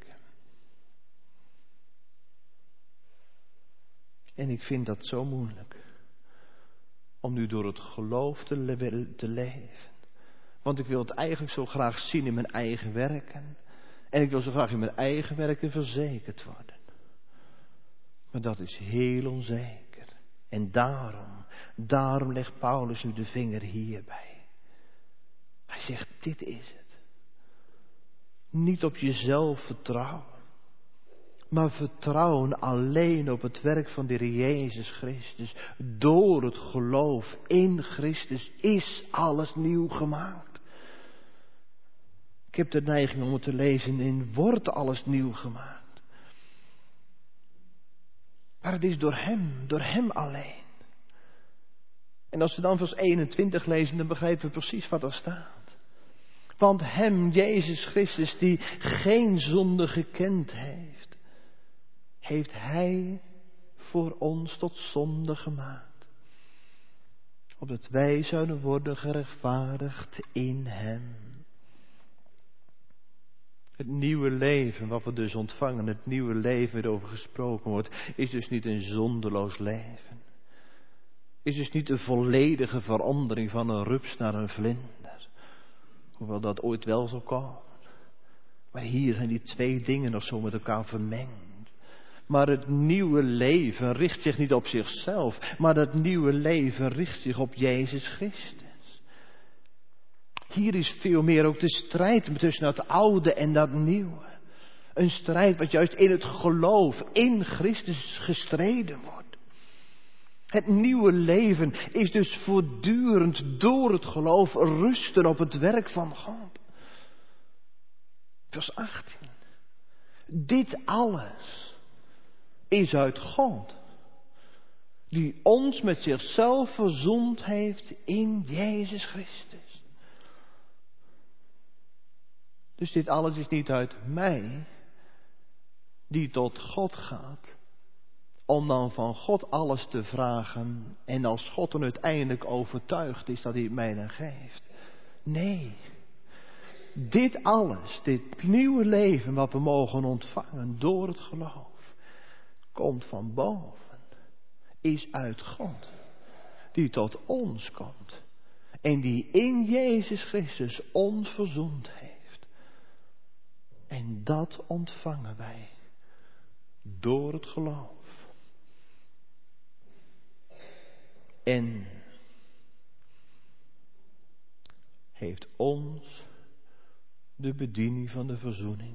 En ik vind dat zo moeilijk. Om nu door het geloof te, le- te leven. Want ik wil het eigenlijk zo graag zien in mijn eigen werken. En ik wil zo graag in mijn eigen werken verzekerd worden. Maar dat is heel onzeker. En daarom, daarom legt Paulus nu de vinger hierbij. Hij zegt, dit is het. Niet op jezelf vertrouwen. Maar vertrouwen alleen op het werk van de Heer Jezus Christus. Door het geloof in Christus is alles nieuw gemaakt. Ik heb de neiging om het te lezen in wordt alles nieuw gemaakt. Maar het is door Hem, door Hem alleen. En als we dan vers eenentwintig lezen, dan begrijpen we precies wat er staat. Want Hem, Jezus Christus, die geen zonde gekend heeft, heeft Hij voor ons tot zonde gemaakt. Opdat wij zouden worden gerechtvaardigd in Hem. Het nieuwe leven wat we dus ontvangen, het nieuwe leven waarover gesproken wordt, is dus niet een zondeloos leven. Is dus niet de volledige verandering van een rups naar een vlinder. Hoewel dat ooit wel zal komen. Maar hier zijn die twee dingen nog zo met elkaar vermengd. Maar het nieuwe leven richt zich niet op zichzelf, maar dat nieuwe leven richt zich op Jezus Christus. Hier is veel meer ook de strijd tussen het oude en dat nieuwe. Een strijd wat juist in het geloof in Christus gestreden wordt. Het nieuwe leven is dus voortdurend door het geloof rusten op het werk van God. Vers achttien. Dit alles is uit God, die ons met zichzelf verzoend heeft in Jezus Christus. Dus dit alles is niet uit mij, die tot God gaat, om dan van God alles te vragen en als God dan uiteindelijk overtuigd is dat hij het mij dan geeft. Nee, dit alles, dit nieuwe leven wat we mogen ontvangen door het geloof, komt van boven, is uit God, die tot ons komt en die in Jezus Christus ons verzoend heeft. En dat ontvangen wij door het geloof. En heeft ons de bediening van de verzoening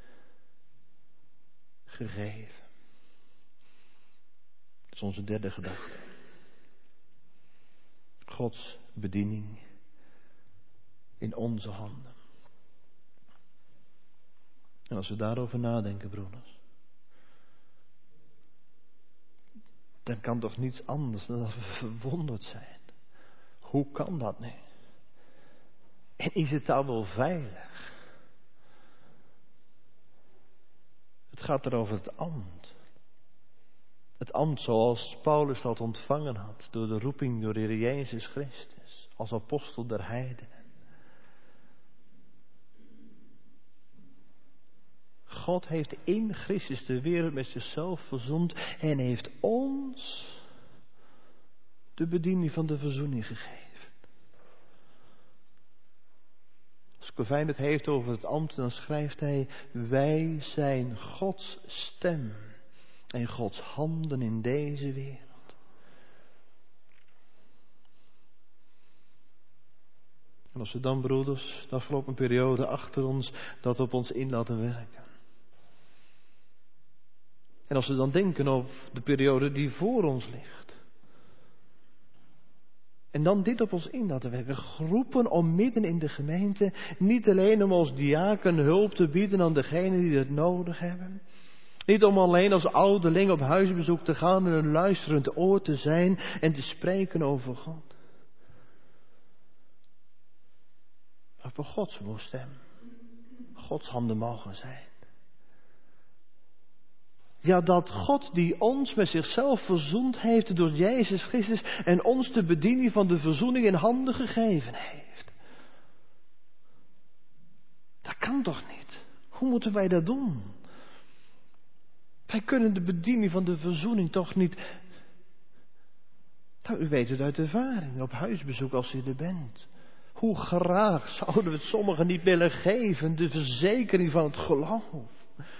gegeven. Dat is onze derde gedachte. Gods bediening in onze handen. En als we daarover nadenken, broeders, dan kan toch niets anders dan dat we verwonderd zijn. Hoe kan dat nu? En is het dan wel veilig? Het gaat er over het ambt. Het ambt zoals Paulus dat ontvangen had door de roeping door de Heer Jezus Christus als apostel der heidenen. God heeft in Christus de wereld met zichzelf verzoend en heeft ons de bediening van de verzoening gegeven. Als Calvijn het heeft over het ambt, dan schrijft hij: wij zijn Gods stem en Gods handen in deze wereld. En als we dan, broeders, de afgelopen periode achter ons dat op ons in laten werken. En als we dan denken op de periode die voor ons ligt. En dan dit op ons in laten werken. Geroepen om midden in de gemeente, niet alleen om als diaken hulp te bieden aan degenen die het nodig hebben. Niet om alleen als ouderling op huisbezoek te gaan en een luisterend oor te zijn en te spreken over God. Maar voor Gods stem, Gods handen mogen zijn. Ja, dat God die ons met zichzelf verzoend heeft door Jezus Christus en ons de bediening van de verzoening in handen gegeven heeft. Dat kan toch niet? Hoe moeten wij dat doen? Wij kunnen de bediening van de verzoening toch niet... Nou, u weet het uit ervaring, op huisbezoek als u er bent. Hoe graag zouden we het sommigen niet willen geven, de verzekering van het geloof.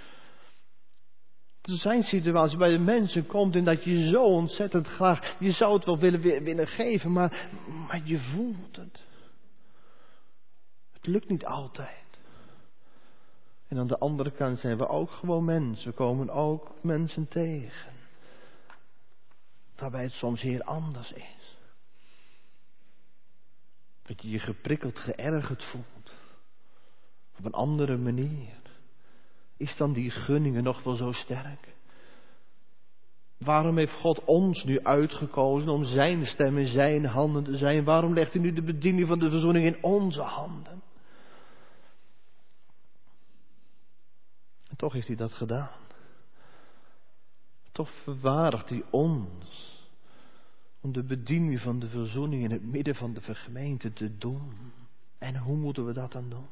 Er zijn situaties bij de mensen komt en dat je zo ontzettend graag, je zou het wel willen, willen geven, maar, maar je voelt het. Het lukt niet altijd. En aan de andere kant zijn we ook gewoon mensen. We komen ook mensen tegen. Waarbij het soms heel anders is. Dat je je geprikkeld, geërgerd voelt. Op een andere manier. Is dan die gunningen nog wel zo sterk? Waarom heeft God ons nu uitgekozen om zijn stem in zijn handen te zijn? Waarom legt hij nu de bediening van de verzoening in onze handen? En toch heeft hij dat gedaan. Toch verwaardigt hij ons om de bediening van de verzoening in het midden van de gemeente te doen. En hoe moeten we dat dan doen?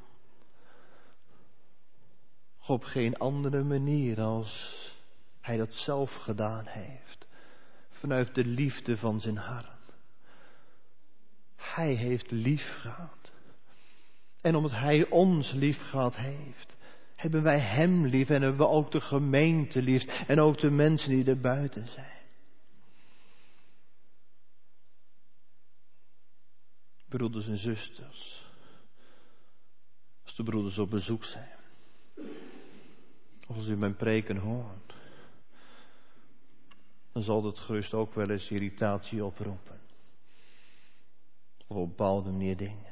Op geen andere manier als hij dat zelf gedaan heeft. Vanuit de liefde van zijn hart. Hij heeft lief gehad. En omdat hij ons lief gehad heeft, hebben wij hem lief en hebben we ook de gemeente lief. En ook de mensen die er buiten zijn. Broeders en zusters. Als de broeders op bezoek zijn. Of als u mijn preken hoort. Dan zal dat gerust ook wel eens irritatie oproepen. Of op bepaalde manier dingen.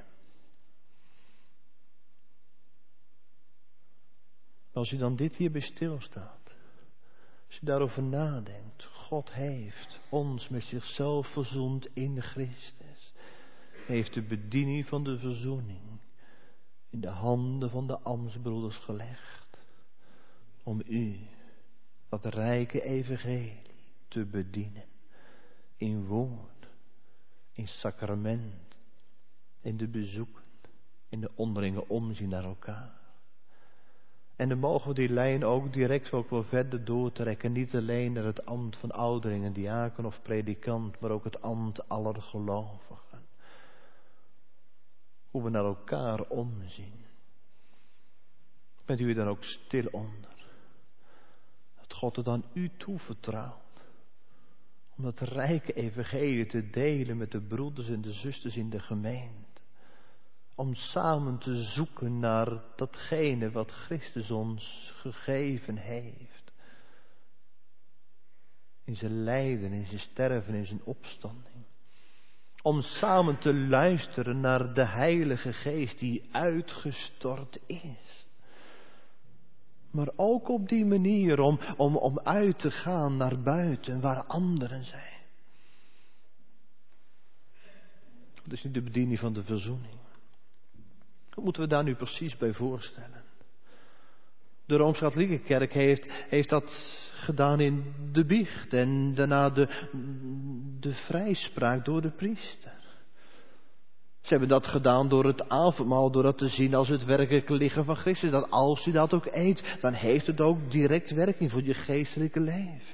Maar als u dan dit hierbij stilstaat. Als je daarover nadenkt. God heeft ons met zichzelf verzoend in Christus. Hij heeft de bediening van de verzoening in de handen van de ambtsbroeders gelegd. Om u dat rijke evangelie te bedienen. In woord, in sacrament, in de bezoeken, in de onderlinge omzien naar elkaar. En dan mogen we die lijn ook direct ook wel verder doortrekken. Niet alleen naar het ambt van ouderling, diaken of predikant, maar ook het ambt aller gelovigen. Hoe we naar elkaar omzien. Bent u er dan ook stil onder? Dat God het aan u toevertrouwt. Om dat rijke evangelie te delen met de broeders en de zusters in de gemeente. Om samen te zoeken naar datgene wat Christus ons gegeven heeft. In zijn lijden, in zijn sterven, in zijn opstanding. Om samen te luisteren naar de Heilige Geest die uitgestort is. Maar ook op die manier om, om, om uit te gaan naar buiten waar anderen zijn. Dat is nu de bediening van de verzoening. Wat moeten we daar nu precies bij voorstellen? De Rooms-Katholieke Kerk heeft, heeft dat gedaan in de biecht en daarna de, de vrijspraak door de priester. Ze hebben dat gedaan door het avondmaal, door dat te zien als het werkelijke lichaam van Christus. Dat als u dat ook eet, dan heeft het ook direct werking voor je geestelijke leven.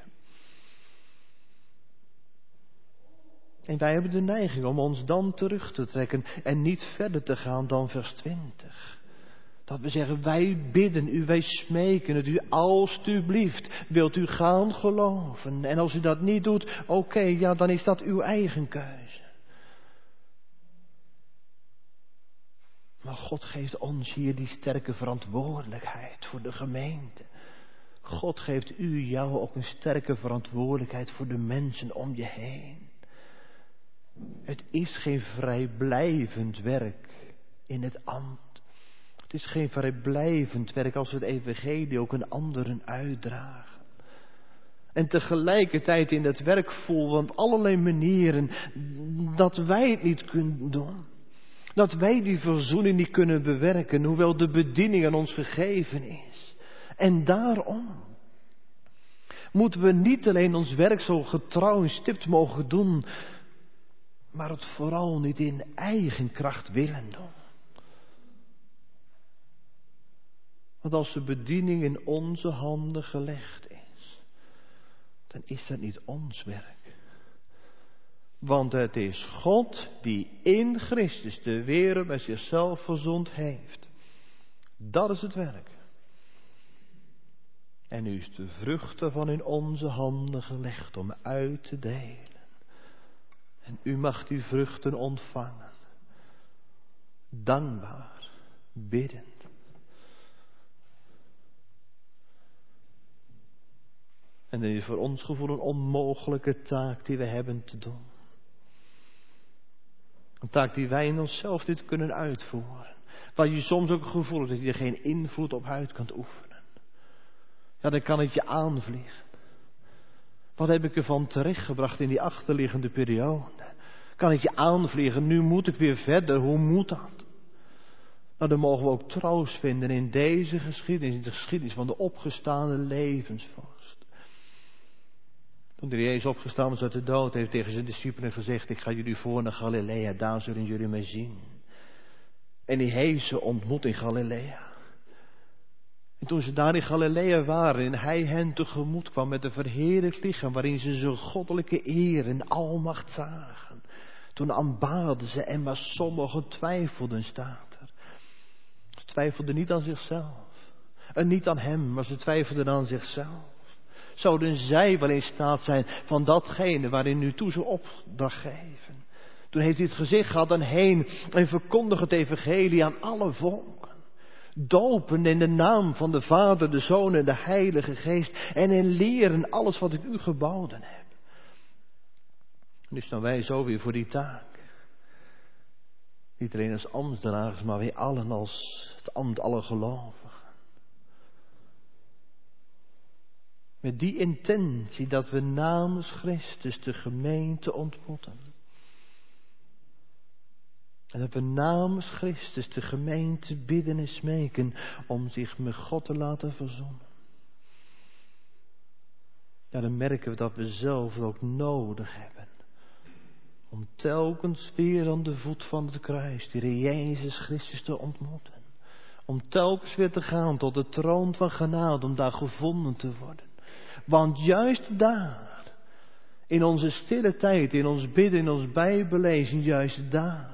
En wij hebben de neiging om ons dan terug te trekken en niet verder te gaan dan vers twintig. Dat we zeggen, wij bidden u, wij smeken het u, alstublieft, wilt u gaan geloven. En als u dat niet doet, oké, okay, ja, dan is dat uw eigen keuze. Maar God geeft ons hier die sterke verantwoordelijkheid voor de gemeente. God geeft u, jou ook een sterke verantwoordelijkheid voor de mensen om je heen. Het is geen vrijblijvend werk in het ambt. Het is geen vrijblijvend werk als we het evangelie ook aan anderen uitdragen. En tegelijkertijd in dat werk voelen we op allerlei manieren dat wij het niet kunnen doen. Dat wij die verzoening niet kunnen bewerken, hoewel de bediening aan ons gegeven is. En daarom moeten we niet alleen ons werk zo getrouw en stipt mogen doen, maar het vooral niet in eigen kracht willen doen. Want als de bediening in onze handen gelegd is, dan is dat niet ons werk. Want het is God die in Christus de wereld bij zichzelf verzond heeft. Dat is het werk. En nu is de vrucht ervan in onze handen gelegd om uit te delen. En u mag die vruchten ontvangen. Dankbaar, biddend. En dat is voor ons gevoel een onmogelijke taak die we hebben te doen. Een taak die wij in onszelf niet kunnen uitvoeren. Waar je soms ook het gevoel hebt dat je er geen invloed op uit kunt oefenen. Ja, dan kan het je aanvliegen. Wat heb ik ervan terechtgebracht in die achterliggende periode? Kan het je aanvliegen, nu moet ik weer verder, hoe moet dat? Nou, dan mogen we ook troost vinden in deze geschiedenis, in de geschiedenis van de opgestane levensvorst. Toen de Jezus opgestaan was uit de dood, heeft tegen zijn discipelen gezegd, ik ga jullie voor naar Galilea, daar zullen jullie mij zien. En die heeft ze ontmoet in Galilea. En toen ze daar in Galilea waren en hij hen tegemoet kwam met een verheerlijkt lichaam waarin ze zijn goddelijke eer en almacht zagen. Toen aanbaden ze en maar sommigen twijfelden, staat er. Ze twijfelden niet aan zichzelf. En niet aan hem, maar ze twijfelden aan zichzelf. Zouden zij wel in staat zijn van datgene waarin nu toe ze opdracht geven. Toen heeft hij het gezegd, ga dan heen en verkondig het evangelie aan alle volken. Dopen in de naam van de Vader, de Zoon en de Heilige Geest. En in leren alles wat ik u geboden heb. Nu staan wij zo weer voor die taak. Niet alleen als ambtsdragers, maar weer allen als het ambt alle gelovigen. Met die intentie dat we namens Christus de gemeente ontmoeten. En dat we namens Christus de gemeente bidden en smeken om zich met God te laten verzoenen. Ja, dan merken we dat we zelf het ook nodig hebben. Om telkens weer aan de voet van het kruis, die Heer Jezus Christus te ontmoeten. Om telkens weer te gaan tot de troon van genade, om daar gevonden te worden. Want juist daar, in onze stille tijd, in ons bidden, in ons bijbelezen, juist daar,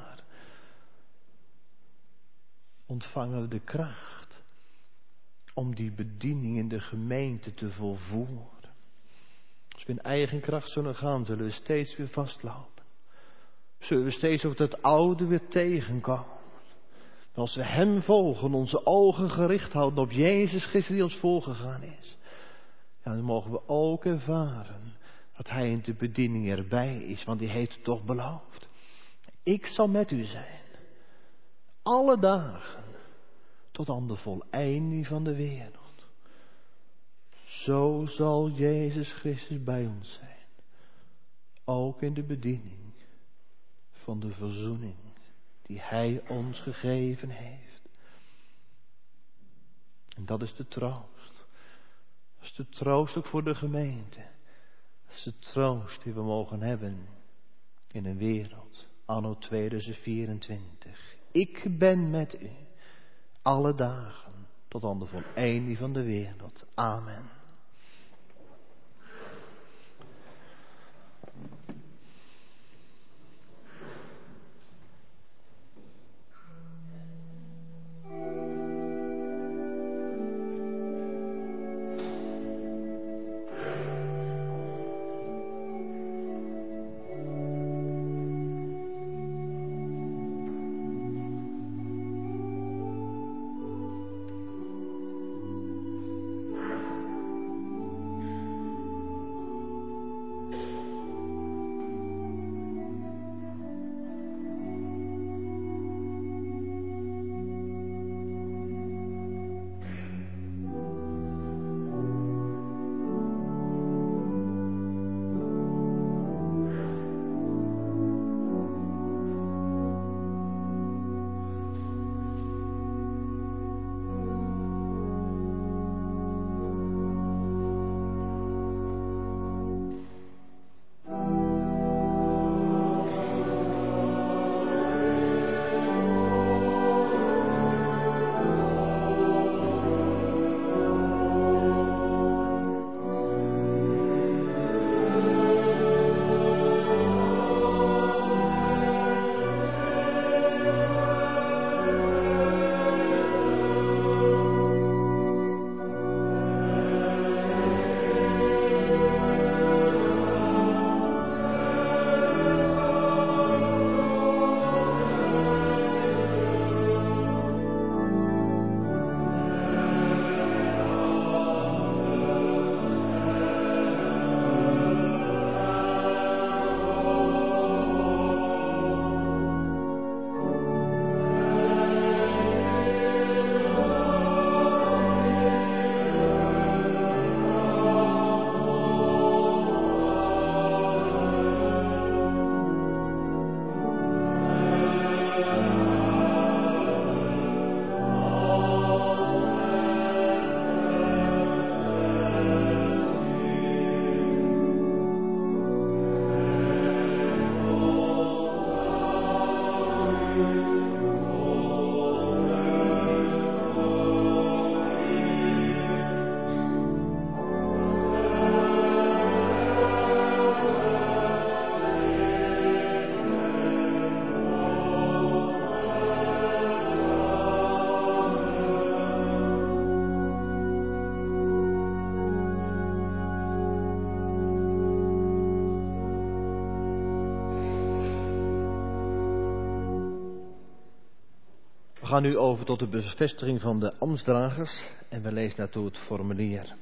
ontvangen we de kracht om die bediening in de gemeente te volvoeren. Als we in eigen kracht zullen gaan, zullen we steeds weer vastlopen. Zullen we steeds ook dat oude weer tegenkomen. Als we hem volgen, onze ogen gericht houden op Jezus Christus die ons voorgegaan is, ja, dan mogen we ook ervaren dat hij in de bediening erbij is, want die heeft het toch beloofd. Ik zal met u zijn, alle dagen, tot aan de voleinding van de wereld. Zo zal Jezus Christus bij ons zijn, ook in de bediening van de verzoening die hij ons gegeven heeft. En dat is de troost. Dat is de troost ook voor de gemeente. Dat is de troost die we mogen hebben in een wereld anno tweeduizend vierentwintig. Ik ben met u alle dagen tot aan de voleinding van de wereld. Amen. We gaan nu over tot de bevestiging van de ambtsdragers en we lezen naartoe het formulier.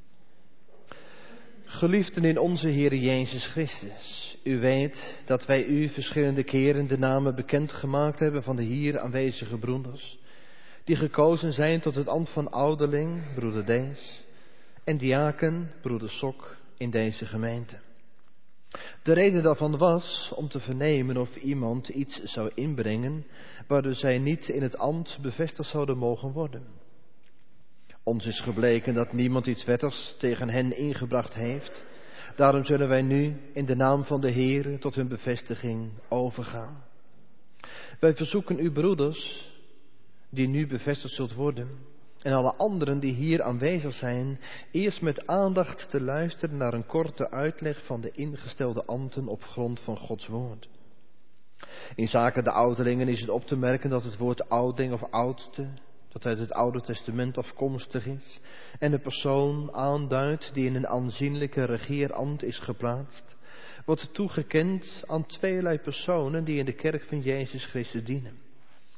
Geliefden in onze Heer Jezus Christus, u weet dat wij u verschillende keren de namen bekendgemaakt hebben van de hier aanwezige broeders, die gekozen zijn tot het ambt van ouderling, broeder Dees, en diaken, broeder Sok, in deze gemeente. De reden daarvan was om te vernemen of iemand iets zou inbrengen, waardoor zij niet in het ambt bevestigd zouden mogen worden. Ons is gebleken dat niemand iets wettigs tegen hen ingebracht heeft. Daarom zullen wij nu in de naam van de Heer tot hun bevestiging overgaan. Wij verzoeken u broeders, die nu bevestigd zult worden, en alle anderen die hier aanwezig zijn, eerst met aandacht te luisteren naar een korte uitleg van de ingestelde ambten op grond van Gods woord. In zaken de ouderlingen is het op te merken dat het woord ouding of oudste, dat uit het Oude Testament afkomstig is, en de persoon aanduidt die in een aanzienlijke regeerambt is geplaatst, wordt toegekend aan tweelei personen die in de kerk van Jezus Christus dienen.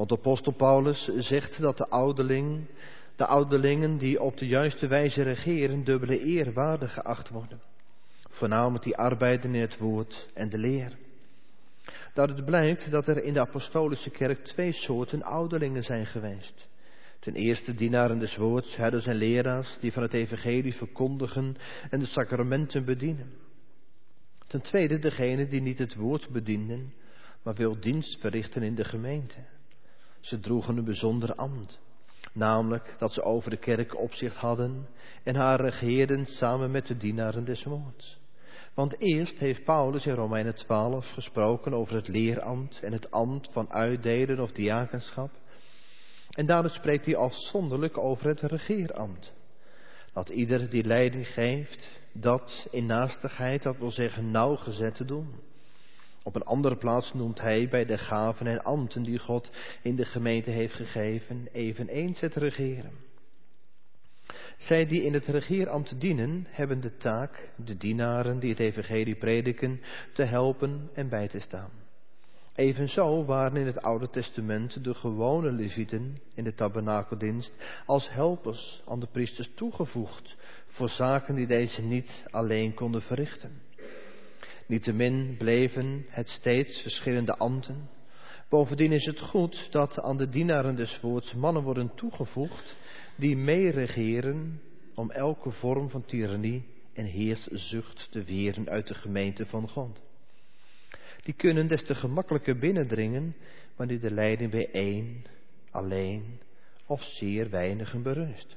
Want de apostel Paulus zegt dat de ouderling, de ouderlingen die op de juiste wijze regeren, dubbele eer waardig geacht worden. Voornamelijk die arbeiden in het woord en de leer. Daaruit blijkt dat er in de apostolische kerk twee soorten ouderlingen zijn geweest. Ten eerste dienaren des woords, herders en leraars die van het evangelie verkondigen en de sacramenten bedienen. Ten tweede degenen die niet het woord bedienden, maar veel dienst verrichten in de gemeente. Ze droegen een bijzonder ambt, namelijk dat ze over de kerk opzicht hadden en haar regeerden samen met de dienaren des woords. Want eerst heeft Paulus in Romeinen twaalf gesproken over het leerambt en het ambt van uitdelen of diakenschap. En daarna spreekt hij afzonderlijk over het regeerambt. Laat ieder die leiding geeft, dat in naastigheid, dat wil zeggen nauwgezet te doen. Op een andere plaats noemt hij bij de gaven en ambten die God in de gemeente heeft gegeven, eveneens het regeren. Zij die in het regeerambt dienen, hebben de taak, de dienaren die het evangelie prediken, te helpen en bij te staan. Evenzo waren in het Oude Testament de gewone levieten in de tabernakeldienst als helpers aan de priesters toegevoegd voor zaken die deze niet alleen konden verrichten. Niettemin bleven het steeds verschillende ambten. Bovendien is het goed dat aan de dienaren des woords mannen worden toegevoegd die meeregeren om elke vorm van tirannie en heerszucht te weren uit de gemeente van God. Die kunnen des te gemakkelijker binnendringen wanneer de leiding bij één, alleen of zeer weinigen berust.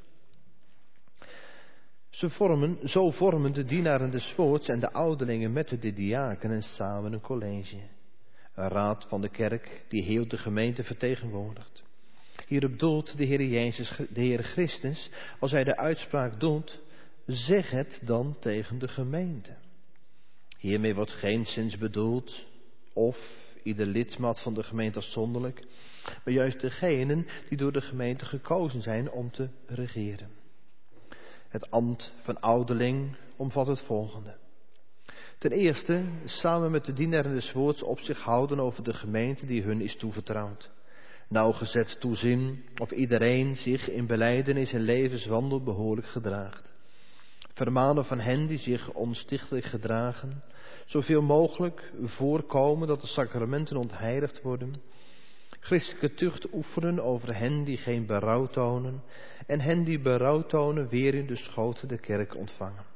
Ze vormen, zo vormen de dienaren des woords en de ouderlingen met de diakenen samen een college. Een raad van de kerk die heel de gemeente vertegenwoordigt. Hierop doelt de Heer Jezus, de Heer Christus, als hij de uitspraak doet, zeg het dan tegen de gemeente. Hiermee wordt geenszins bedoeld of ieder lidmaat van de gemeente afzonderlijk, maar juist degenen die door de gemeente gekozen zijn om te regeren. Het ambt van ouderling omvat het volgende. Ten eerste, samen met de dienaren des woords op zich houden over de gemeente die hun is toevertrouwd. Nauwgezet toezien of iedereen zich in belijdenis en levenswandel behoorlijk gedraagt. Vermanen van hen die zich onstichtelijk gedragen. Zoveel mogelijk voorkomen dat de sacramenten ontheiligd worden. Christelijke tucht oefenen over hen die geen berouw tonen. En hen die berouw tonen weer in de schoot der kerk ontvangen.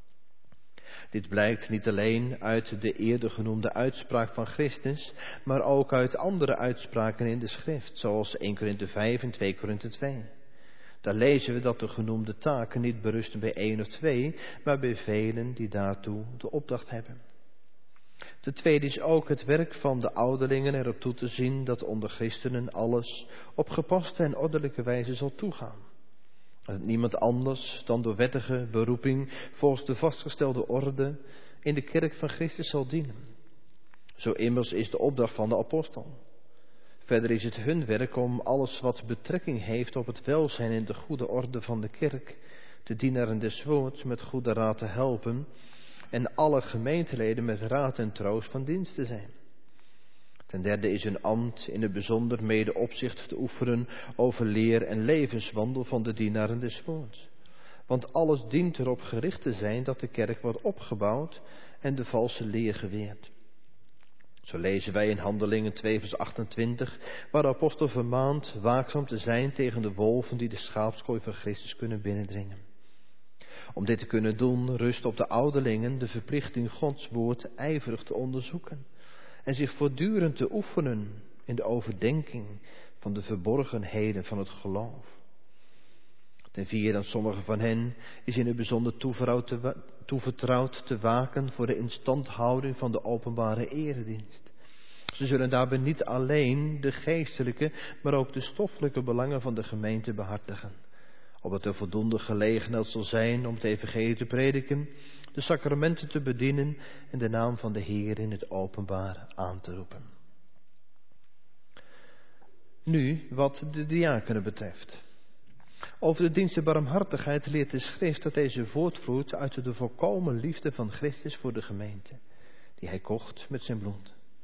Dit blijkt niet alleen uit de eerder genoemde uitspraak van Christus, maar ook uit andere uitspraken in de schrift, zoals eerste Korinthe vijf en tweede Korinthe twee. Daar lezen we dat de genoemde taken niet berusten bij één of twee, maar bij velen die daartoe de opdracht hebben. Ten tweede is ook het werk van de ouderlingen erop toe te zien dat onder christenen alles op gepaste en ordelijke wijze zal toegaan. Dat niemand anders dan door wettige beroeping volgens de vastgestelde orde in de kerk van Christus zal dienen. Zo immers is de opdracht van de apostel. Verder is het hun werk om alles wat betrekking heeft op het welzijn en de goede orde van de kerk, de dienaren des woords met goede raad te helpen en alle gemeenteleden met raad en troost van dienst te zijn. Ten derde is hun ambt in het bijzonder mede opzicht te oefenen over leer en levenswandel van de dienaren des woords. Want alles dient erop gericht te zijn dat de kerk wordt opgebouwd en de valse leer geweerd. Zo lezen wij in Handelingen twee vers achtentwintig, waar de apostel vermaant waakzaam te zijn tegen de wolven die de schaapskooi van Christus kunnen binnendringen. Om dit te kunnen doen rust op de ouderlingen de verplichting Gods woord ijverig te onderzoeken. En zich voortdurend te oefenen in de overdenking van de verborgenheden van het geloof. Ten vierde aan sommigen van hen is in het bijzonder toevertrouwd te, wa- toevertrouwd te waken voor de instandhouding van de openbare eredienst. Ze zullen daarbij niet alleen de geestelijke, maar ook de stoffelijke belangen van de gemeente behartigen. Opdat er voldoende gelegenheid zal zijn om het evangelie te prediken, de sacramenten te bedienen en de naam van de Heer in het openbaar aan te roepen. Nu, wat de diakenen betreft. Over de dienst der barmhartigheid leert de schrift dat deze voortvloeit uit de volkomen liefde van Christus voor de gemeente, die hij kocht met zijn bloed.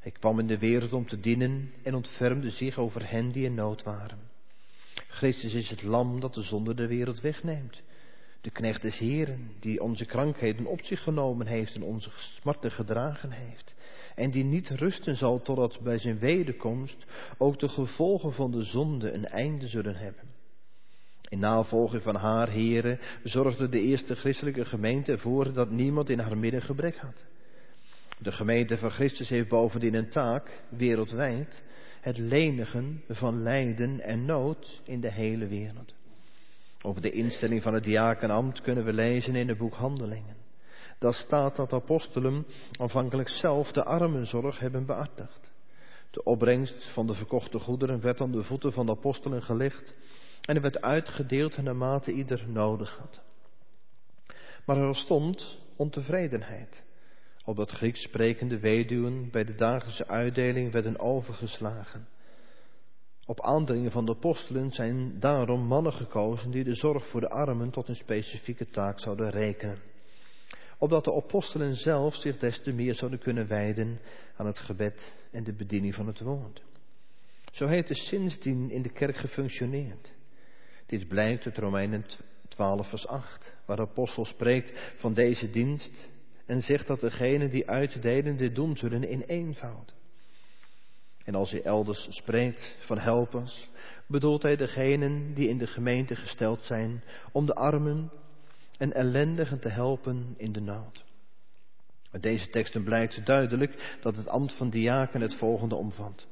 Hij kwam in de wereld om te dienen en ontfermde zich over hen die in nood waren. Christus is het lam dat de zonde der wereld wegneemt. De knecht des Heeren, die onze krankheden op zich genomen heeft en onze smarten gedragen heeft. En die niet rusten zal totdat bij zijn wederkomst ook de gevolgen van de zonde een einde zullen hebben. In navolging van haar, Heere, zorgde de eerste christelijke gemeente ervoor dat niemand in haar midden gebrek had. De gemeente van Christus heeft bovendien een taak, wereldwijd, het lenigen van lijden en nood in de hele wereld. Over de instelling van het diakenambt kunnen we lezen in het boek Handelingen. Daar staat dat apostelen aanvankelijk zelf de armenzorg hebben behartigd. De opbrengst van de verkochte goederen werd aan de voeten van de apostelen gelegd en er werd uitgedeeld naarmate ieder nodig had. Maar er ontstond ontevredenheid, opdat Grieks sprekende weduwen bij de dagelijkse uitdeling werden overgeslagen. Op aandringen van de apostelen zijn daarom mannen gekozen die de zorg voor de armen tot een specifieke taak zouden rekenen. Opdat de apostelen zelf zich des te meer zouden kunnen wijden aan het gebed en de bediening van het woord. Zo heeft het sindsdien in de kerk gefunctioneerd. Dit blijkt uit Romeinen twaalf vers acht, waar de apostel spreekt van deze dienst en zegt dat degenen die uitdelen dit doen zullen in eenvoud. En als hij elders spreekt van helpers, bedoelt hij degenen die in de gemeente gesteld zijn om de armen en ellendigen te helpen in de nood. Uit deze teksten blijkt duidelijk dat het ambt van diaken het volgende omvat.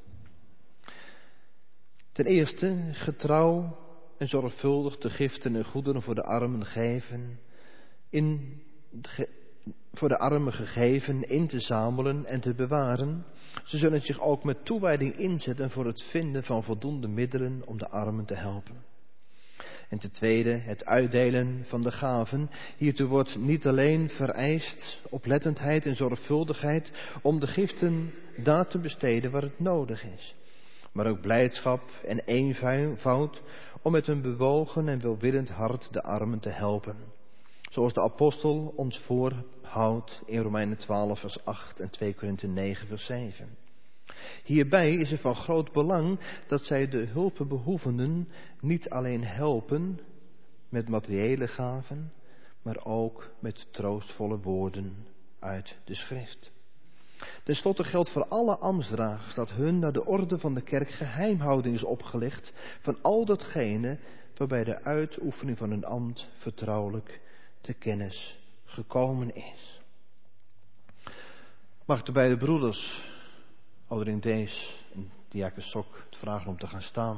Ten eerste, getrouw en zorgvuldig de giften en goederen voor de armen geven, in ge, voor de armen gegeven in te zamelen en te bewaren. Ze zullen zich ook met toewijding inzetten voor het vinden van voldoende middelen om de armen te helpen. En ten tweede, het uitdelen van de gaven. Hiertoe wordt niet alleen vereist oplettendheid en zorgvuldigheid om de giften daar te besteden waar het nodig is. Maar ook blijdschap en eenvoud om met een bewogen en welwillend hart de armen te helpen. Zoals de apostel ons voorhoudt in Romeinen twaalf vers acht en twee Korinthe negen vers zeven. Hierbij is het van groot belang dat zij de hulpbehoevenden niet alleen helpen met materiële gaven, maar ook met troostvolle woorden uit de schrift. Ten slotte geldt voor alle ambtsdragers dat hun naar de orde van de kerk geheimhouding is opgelegd van al datgene waarbij de uitoefening van hun ambt vertrouwelijk te kennis gekomen is. Mag ik de beide broeders, ouderling Dees en diaken Sok, het vragen om te gaan staan.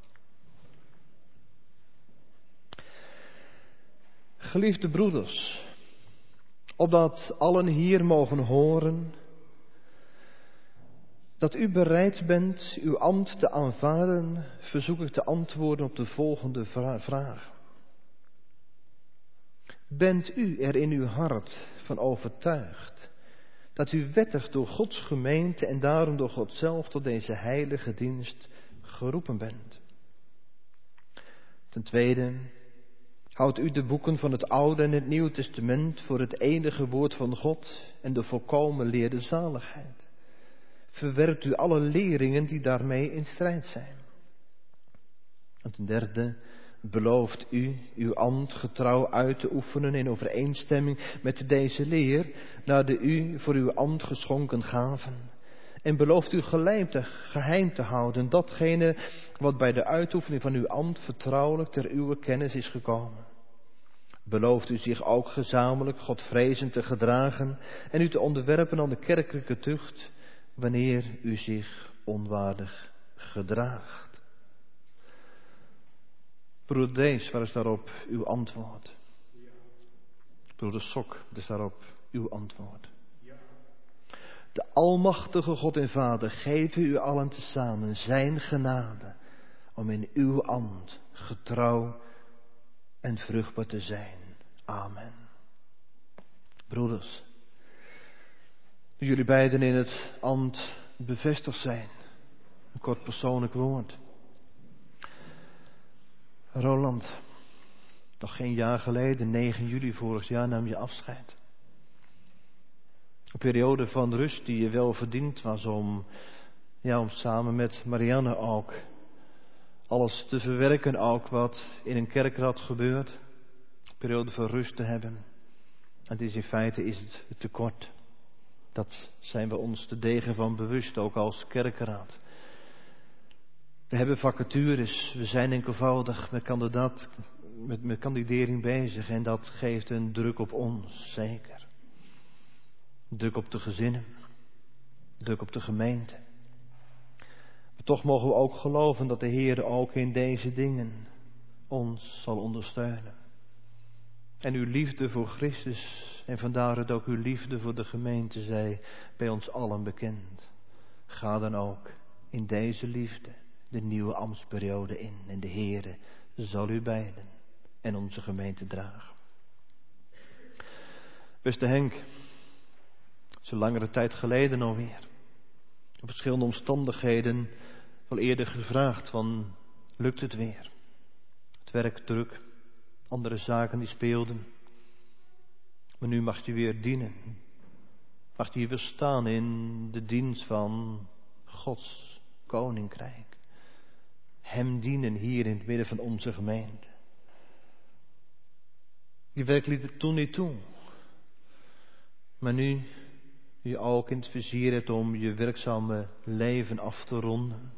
Geliefde broeders, opdat allen hier mogen horen dat u bereid bent uw ambt te aanvaarden, verzoek ik te antwoorden op de volgende vraag. Bent u er in uw hart van overtuigd dat u wettig door Gods gemeente en daarom door God zelf tot deze heilige dienst geroepen bent? Ten tweede, houdt u de boeken van het Oude en het Nieuwe Testament voor het enige woord van God en de volkomen leer der zaligheid? Verwerpt u alle leringen die daarmee in strijd zijn? En ten derde, belooft u uw ambt getrouw uit te oefenen in overeenstemming met deze leer, naar de u voor uw ambt geschonken gaven? En belooft u geheim te, geheim te houden datgene wat bij de uitoefening van uw ambt vertrouwelijk ter uwe kennis is gekomen? Belooft u zich ook gezamenlijk Godvrezend te gedragen en u te onderwerpen aan de kerkelijke tucht, wanneer u zich onwaardig gedraagt? Broeder Dees, waar is daarop uw antwoord? Ja. Broeder Sok, wat is daarop uw antwoord? Ja. De almachtige God en Vader geven u allen tezamen zijn genade om in uw ambt getrouw en vruchtbaar te zijn. Amen. Broeders, nu jullie beiden in het ambt bevestigd zijn, een kort persoonlijk woord. Roland, nog geen jaar geleden, negen juli vorig jaar, nam je afscheid. Een periode van rust die je wel verdiend was om, ja, om samen met Marianne ook alles te verwerken ook wat in een kerkraad gebeurt. Een periode van rust te hebben. Het is in feite is het tekort. Dat zijn we ons te degen van bewust, ook als kerkraad. We hebben vacatures, we zijn enkelvoudig met, kandidaat, met, met kandidering bezig en dat geeft een druk op ons, zeker. Druk op de gezinnen, druk op de gemeente. Maar toch mogen we ook geloven dat de Heer ook in deze dingen ons zal ondersteunen. En uw liefde voor Christus en vandaar dat ook uw liefde voor de gemeente zij bij ons allen bekend. Ga dan ook in deze liefde de nieuwe ambtsperiode in en de Heere zal u beiden en onze gemeente dragen. Beste Henk, het is een langere tijd geleden alweer. Op verschillende omstandigheden wel eerder gevraagd van lukt het weer? Het werk druk, andere zaken die speelden. Maar nu mag je weer dienen. Mag je weer staan in de dienst van Gods koninkrijk. Hem dienen hier in het midden van onze gemeente. Je werk liet het toen niet toe. Maar nu je ook in het vizier hebt om je werkzame leven af te ronden.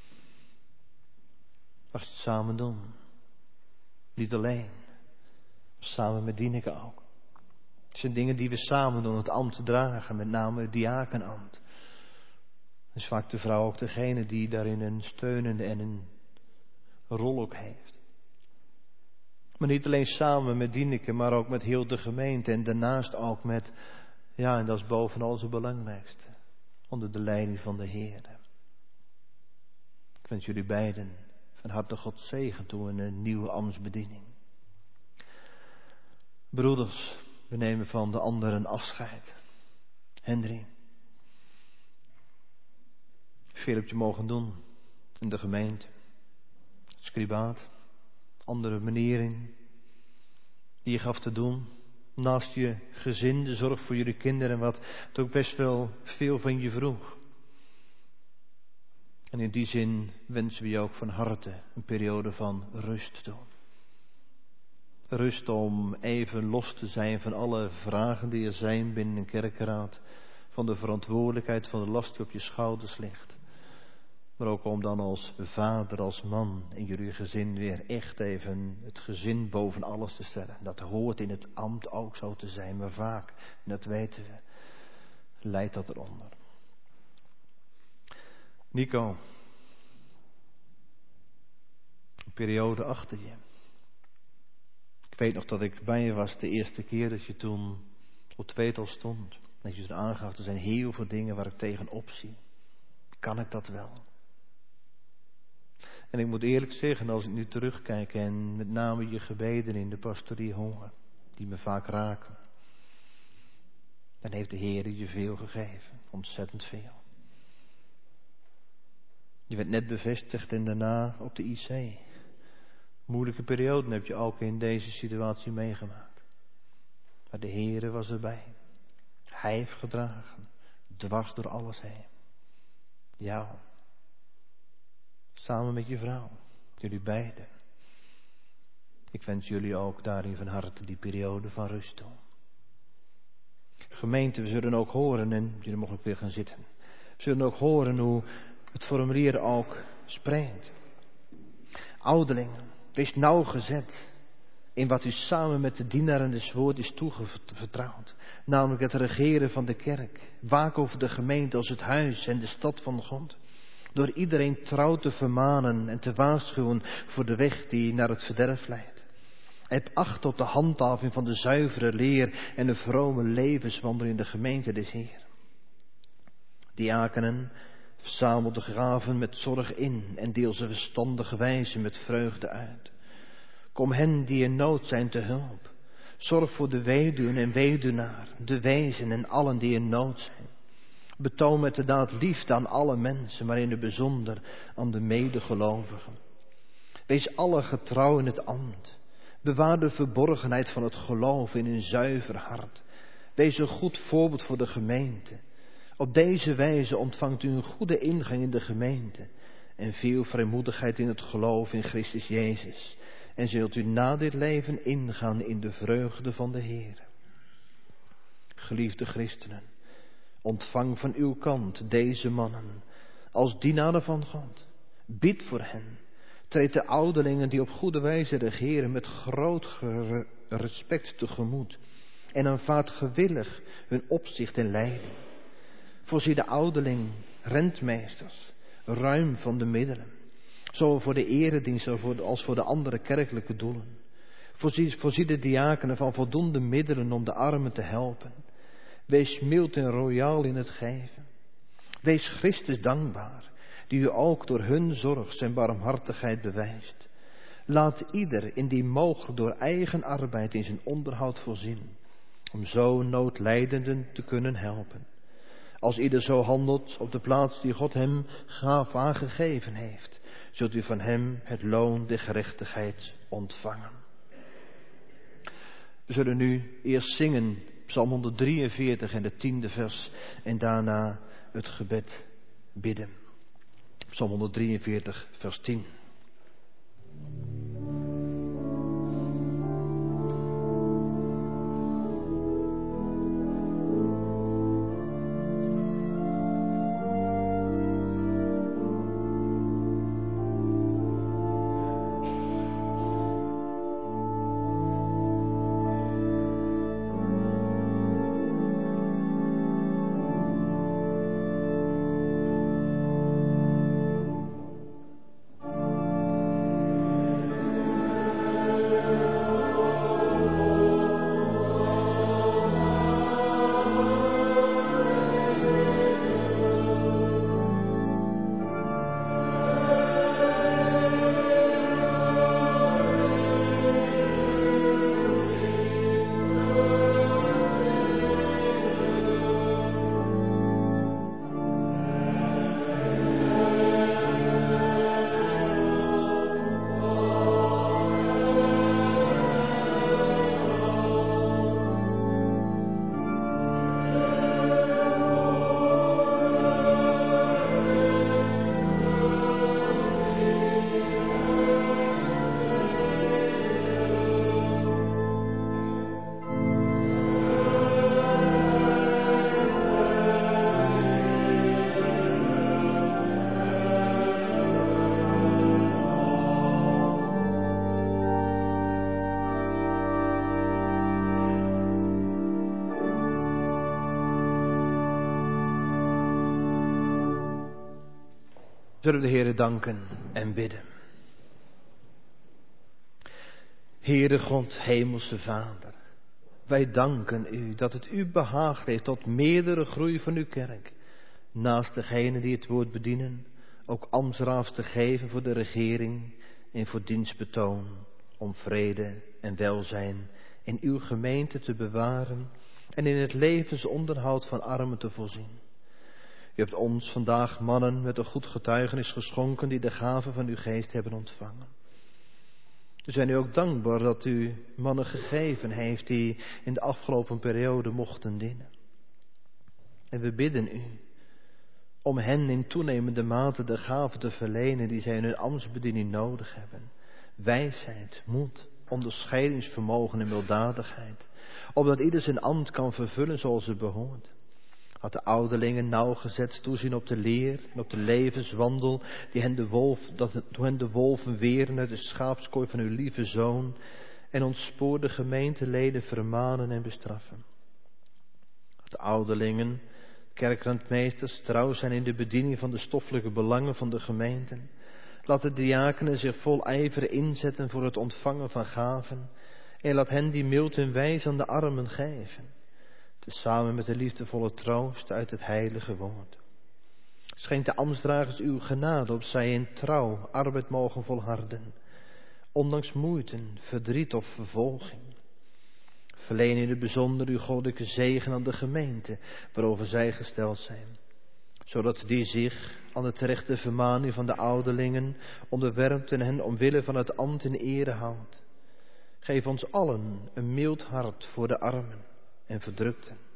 Mag je het samen doen. Niet alleen. Maar samen met Dieneke ook. Het zijn dingen die we samen doen, het ambt dragen, met name het diakenambt. Is vaak de vrouw ook degene die daarin een steunende en een rol ook heeft. Maar niet alleen samen met Dieneke, maar ook met heel de gemeente en daarnaast ook met, ja, en dat is bovenal het belangrijkste, onder de leiding van de Heer. Ik wens jullie beiden van harte God zegen toe in een nieuwe ambtsbediening. Broeders, we nemen van de anderen afscheid. Henry. Veel heb je mogen doen in de gemeente. Het scribaat. Andere manieren die je gaf te doen. Naast je gezin, de zorg voor jullie kinderen. Wat het ook best wel veel van je vroeg. En in die zin wensen we je ook van harte een periode van rust toe. Rust om even los te zijn van alle vragen die er zijn binnen een kerkraad. Van de verantwoordelijkheid van de last die op je schouders ligt. Maar ook om dan als vader, als man in jullie gezin weer echt even het gezin boven alles te stellen. Dat hoort in het ambt ook zo te zijn, maar vaak, en dat weten we, leidt dat eronder. Nico, een periode achter je. Ik weet nog dat ik bij je was de eerste keer dat je toen op het tweetal stond. Dat je toen aangaf, er zijn heel veel dingen waar ik tegenop zie. Kan ik dat wel? En ik moet eerlijk zeggen, als ik nu terugkijk en met name je gebeden in de pastorie hoor, die me vaak raken. Dan heeft de Heer je veel gegeven, ontzettend veel. Je werd net bevestigd en daarna op de I C. Moeilijke perioden heb je ook in deze situatie meegemaakt. Maar de Heere was erbij. Hij heeft gedragen. Dwars door alles heen. Jou. Samen met je vrouw. Jullie beiden. Ik wens jullie ook daarin van harte die periode van rust toe. Gemeente, we zullen ook horen, en jullie mogen ook weer gaan zitten. We zullen ook horen hoe het formulier ook spreekt. Ouderlingen, wees nauwgezet in wat u samen met de dienaren des woord is toevertrouwd. Namelijk het regeren van de kerk. Waak over de gemeente als het huis en de stad van God. Door iedereen trouw te vermanen en te waarschuwen voor de weg die naar het verderf leidt. Heb acht op de handhaving van de zuivere leer en de vrome levenswandel in de gemeente des Heer. Diakenen, verzamel de gaven met zorg in en deel ze verstandige wijze met vreugde uit. Kom hen die in nood zijn te hulp. Zorg voor de weduwen en weduwnaar, de wezen en allen die in nood zijn. Betoon met de daad liefde aan alle mensen, maar in het bijzonder aan de medegelovigen. Wees alle getrouw in het ambt. Bewaar de verborgenheid van het geloof in een zuiver hart. Wees een goed voorbeeld voor de gemeente. Op deze wijze ontvangt u een goede ingang in de gemeente en veel vrijmoedigheid in het geloof in Christus Jezus. En zult u na dit leven ingaan in de vreugde van de Heer. Geliefde christenen, ontvang van uw kant deze mannen als dienaren van God. Bid voor hen. Treed de ouderlingen die op goede wijze regeren met groot respect tegemoet. En aanvaard gewillig hun opzicht en leiding. Voorzie de ouderling, rentmeesters, ruim van de middelen. Zowel voor de eredienst als voor de andere kerkelijke doelen. Voorzie, voorzie de diakenen van voldoende middelen om de armen te helpen. Wees mild en royaal in het geven. Wees Christus dankbaar, die u ook door hun zorg zijn barmhartigheid bewijst. Laat ieder indien mogelijk door eigen arbeid in zijn onderhoud voorzien, om zo noodlijdenden te kunnen helpen. Als ieder zo handelt op de plaats die God hem gaaf aangegeven heeft, zult u van hem het loon der gerechtigheid ontvangen. We zullen nu eerst zingen Psalm honderddrieënveertig en het tiende vers en daarna het gebed bidden. Psalm honderddrieënveertig vers tien. Zullen we de Heere danken en bidden. Heere God, hemelse Vader, wij danken u dat het u behaagd heeft tot meerdere groei van uw kerk. Naast degenen die het woord bedienen, ook ambtsraad te geven voor de regering en voor dienstbetoon, om vrede en welzijn in uw gemeente te bewaren en in het levensonderhoud van armen te voorzien. U hebt ons vandaag mannen met een goed getuigenis geschonken die de gave van uw geest hebben ontvangen. We zijn u ook dankbaar dat u mannen gegeven heeft die in de afgelopen periode mochten dienen. En we bidden u om hen in toenemende mate de gave te verlenen die zij in hun ambtsbediening nodig hebben. Wijsheid, moed, onderscheidingsvermogen en weldadigheid. Opdat ieder zijn ambt kan vervullen zoals het behoort. Had de ouderlingen nauwgezet toezien op de leer en op de levenswandel die hen de, wolf, dat door hen de wolven weren uit de schaapskooi van uw lieve Zoon en ontspoorde gemeenteleden vermanen en bestraffen. Had de ouderlingen, kerkrentmeesters, trouw zijn in de bediening van de stoffelijke belangen van de gemeenten. Laat de diakenen zich vol ijver inzetten voor het ontvangen van gaven en laat hen die mild en wijs aan de armen geven. Tezamen met de liefdevolle troost uit het heilige woord. Schenk de ambtsdragers uw genade, op zij in trouw arbeid mogen volharden, ondanks moeite, verdriet of vervolging. Verleen in het bijzonder uw goddelijke zegen aan de gemeente, waarover zij gesteld zijn, zodat die zich aan de terechte vermaning van de ouderlingen onderwerpt en hen omwille van het ambt in ere houdt. Geef ons allen een mild hart voor de armen en verdrukten.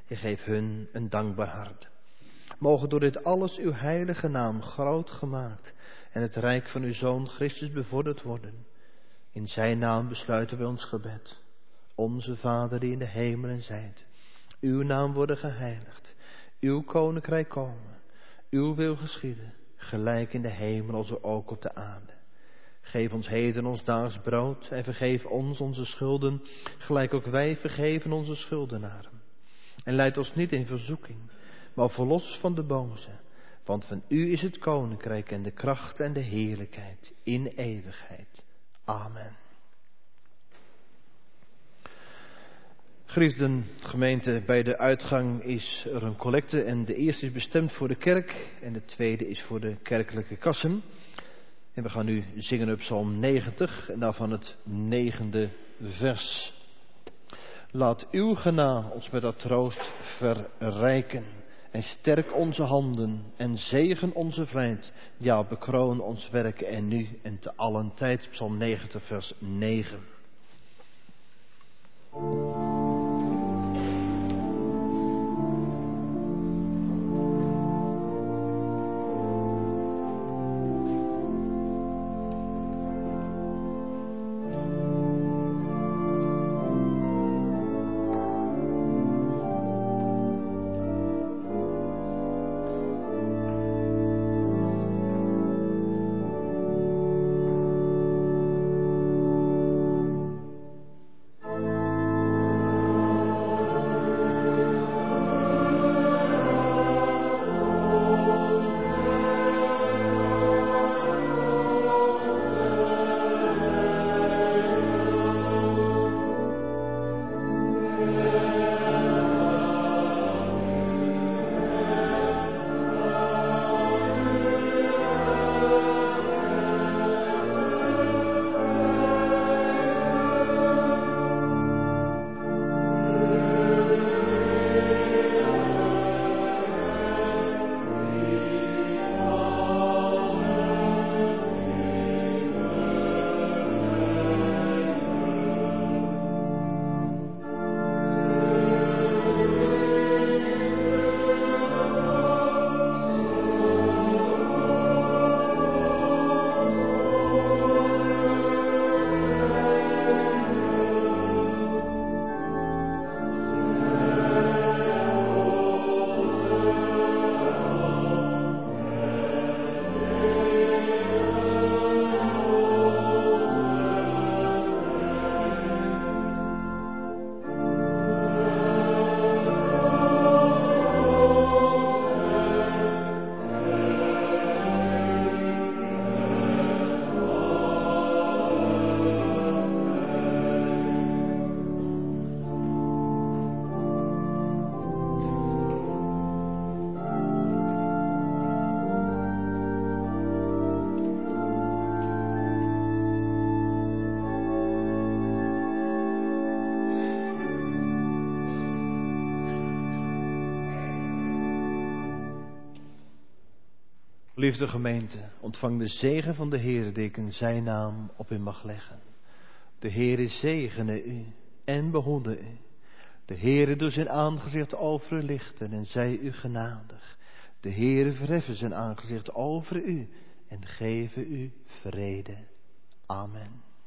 en geef hun een dankbaar hart. Mogen door dit alles uw heilige naam groot gemaakt en het rijk van uw Zoon Christus bevorderd worden. In zijn naam besluiten wij ons gebed. Onze Vader die in de hemelen zijt, uw naam worden geheiligd, uw koninkrijk komen, uw wil geschieden, gelijk in de hemel als ook op de aarde. Geef ons heden ons daags brood en vergeef ons onze schulden, gelijk ook wij vergeven onze schuldenaren. En leid ons niet in verzoeking, maar verlos ons van de boze. Want van u is het koninkrijk en de kracht en de heerlijkheid in eeuwigheid. Amen. Geliefden gemeente, bij de uitgang is er een collecte en de eerste is bestemd voor de kerk en de tweede is voor de kerkelijke kassen. En we gaan nu zingen op Psalm negentig en daarvan het negende vers. Laat uw genade ons met dat troost verrijken en sterk onze handen en zegen onze vrijheid. Ja, bekroon ons werk en nu en te allen tijd. Psalm negentig vers negen. Liefde gemeente, ontvang de zegen van de Heere die ik in zijn naam op u mag leggen. De Heere zegene u en behoede u. De Heere doet zijn aangezicht over u lichten en zij u genadig. De Heere verheffen zijn aangezicht over u en geven u vrede. Amen.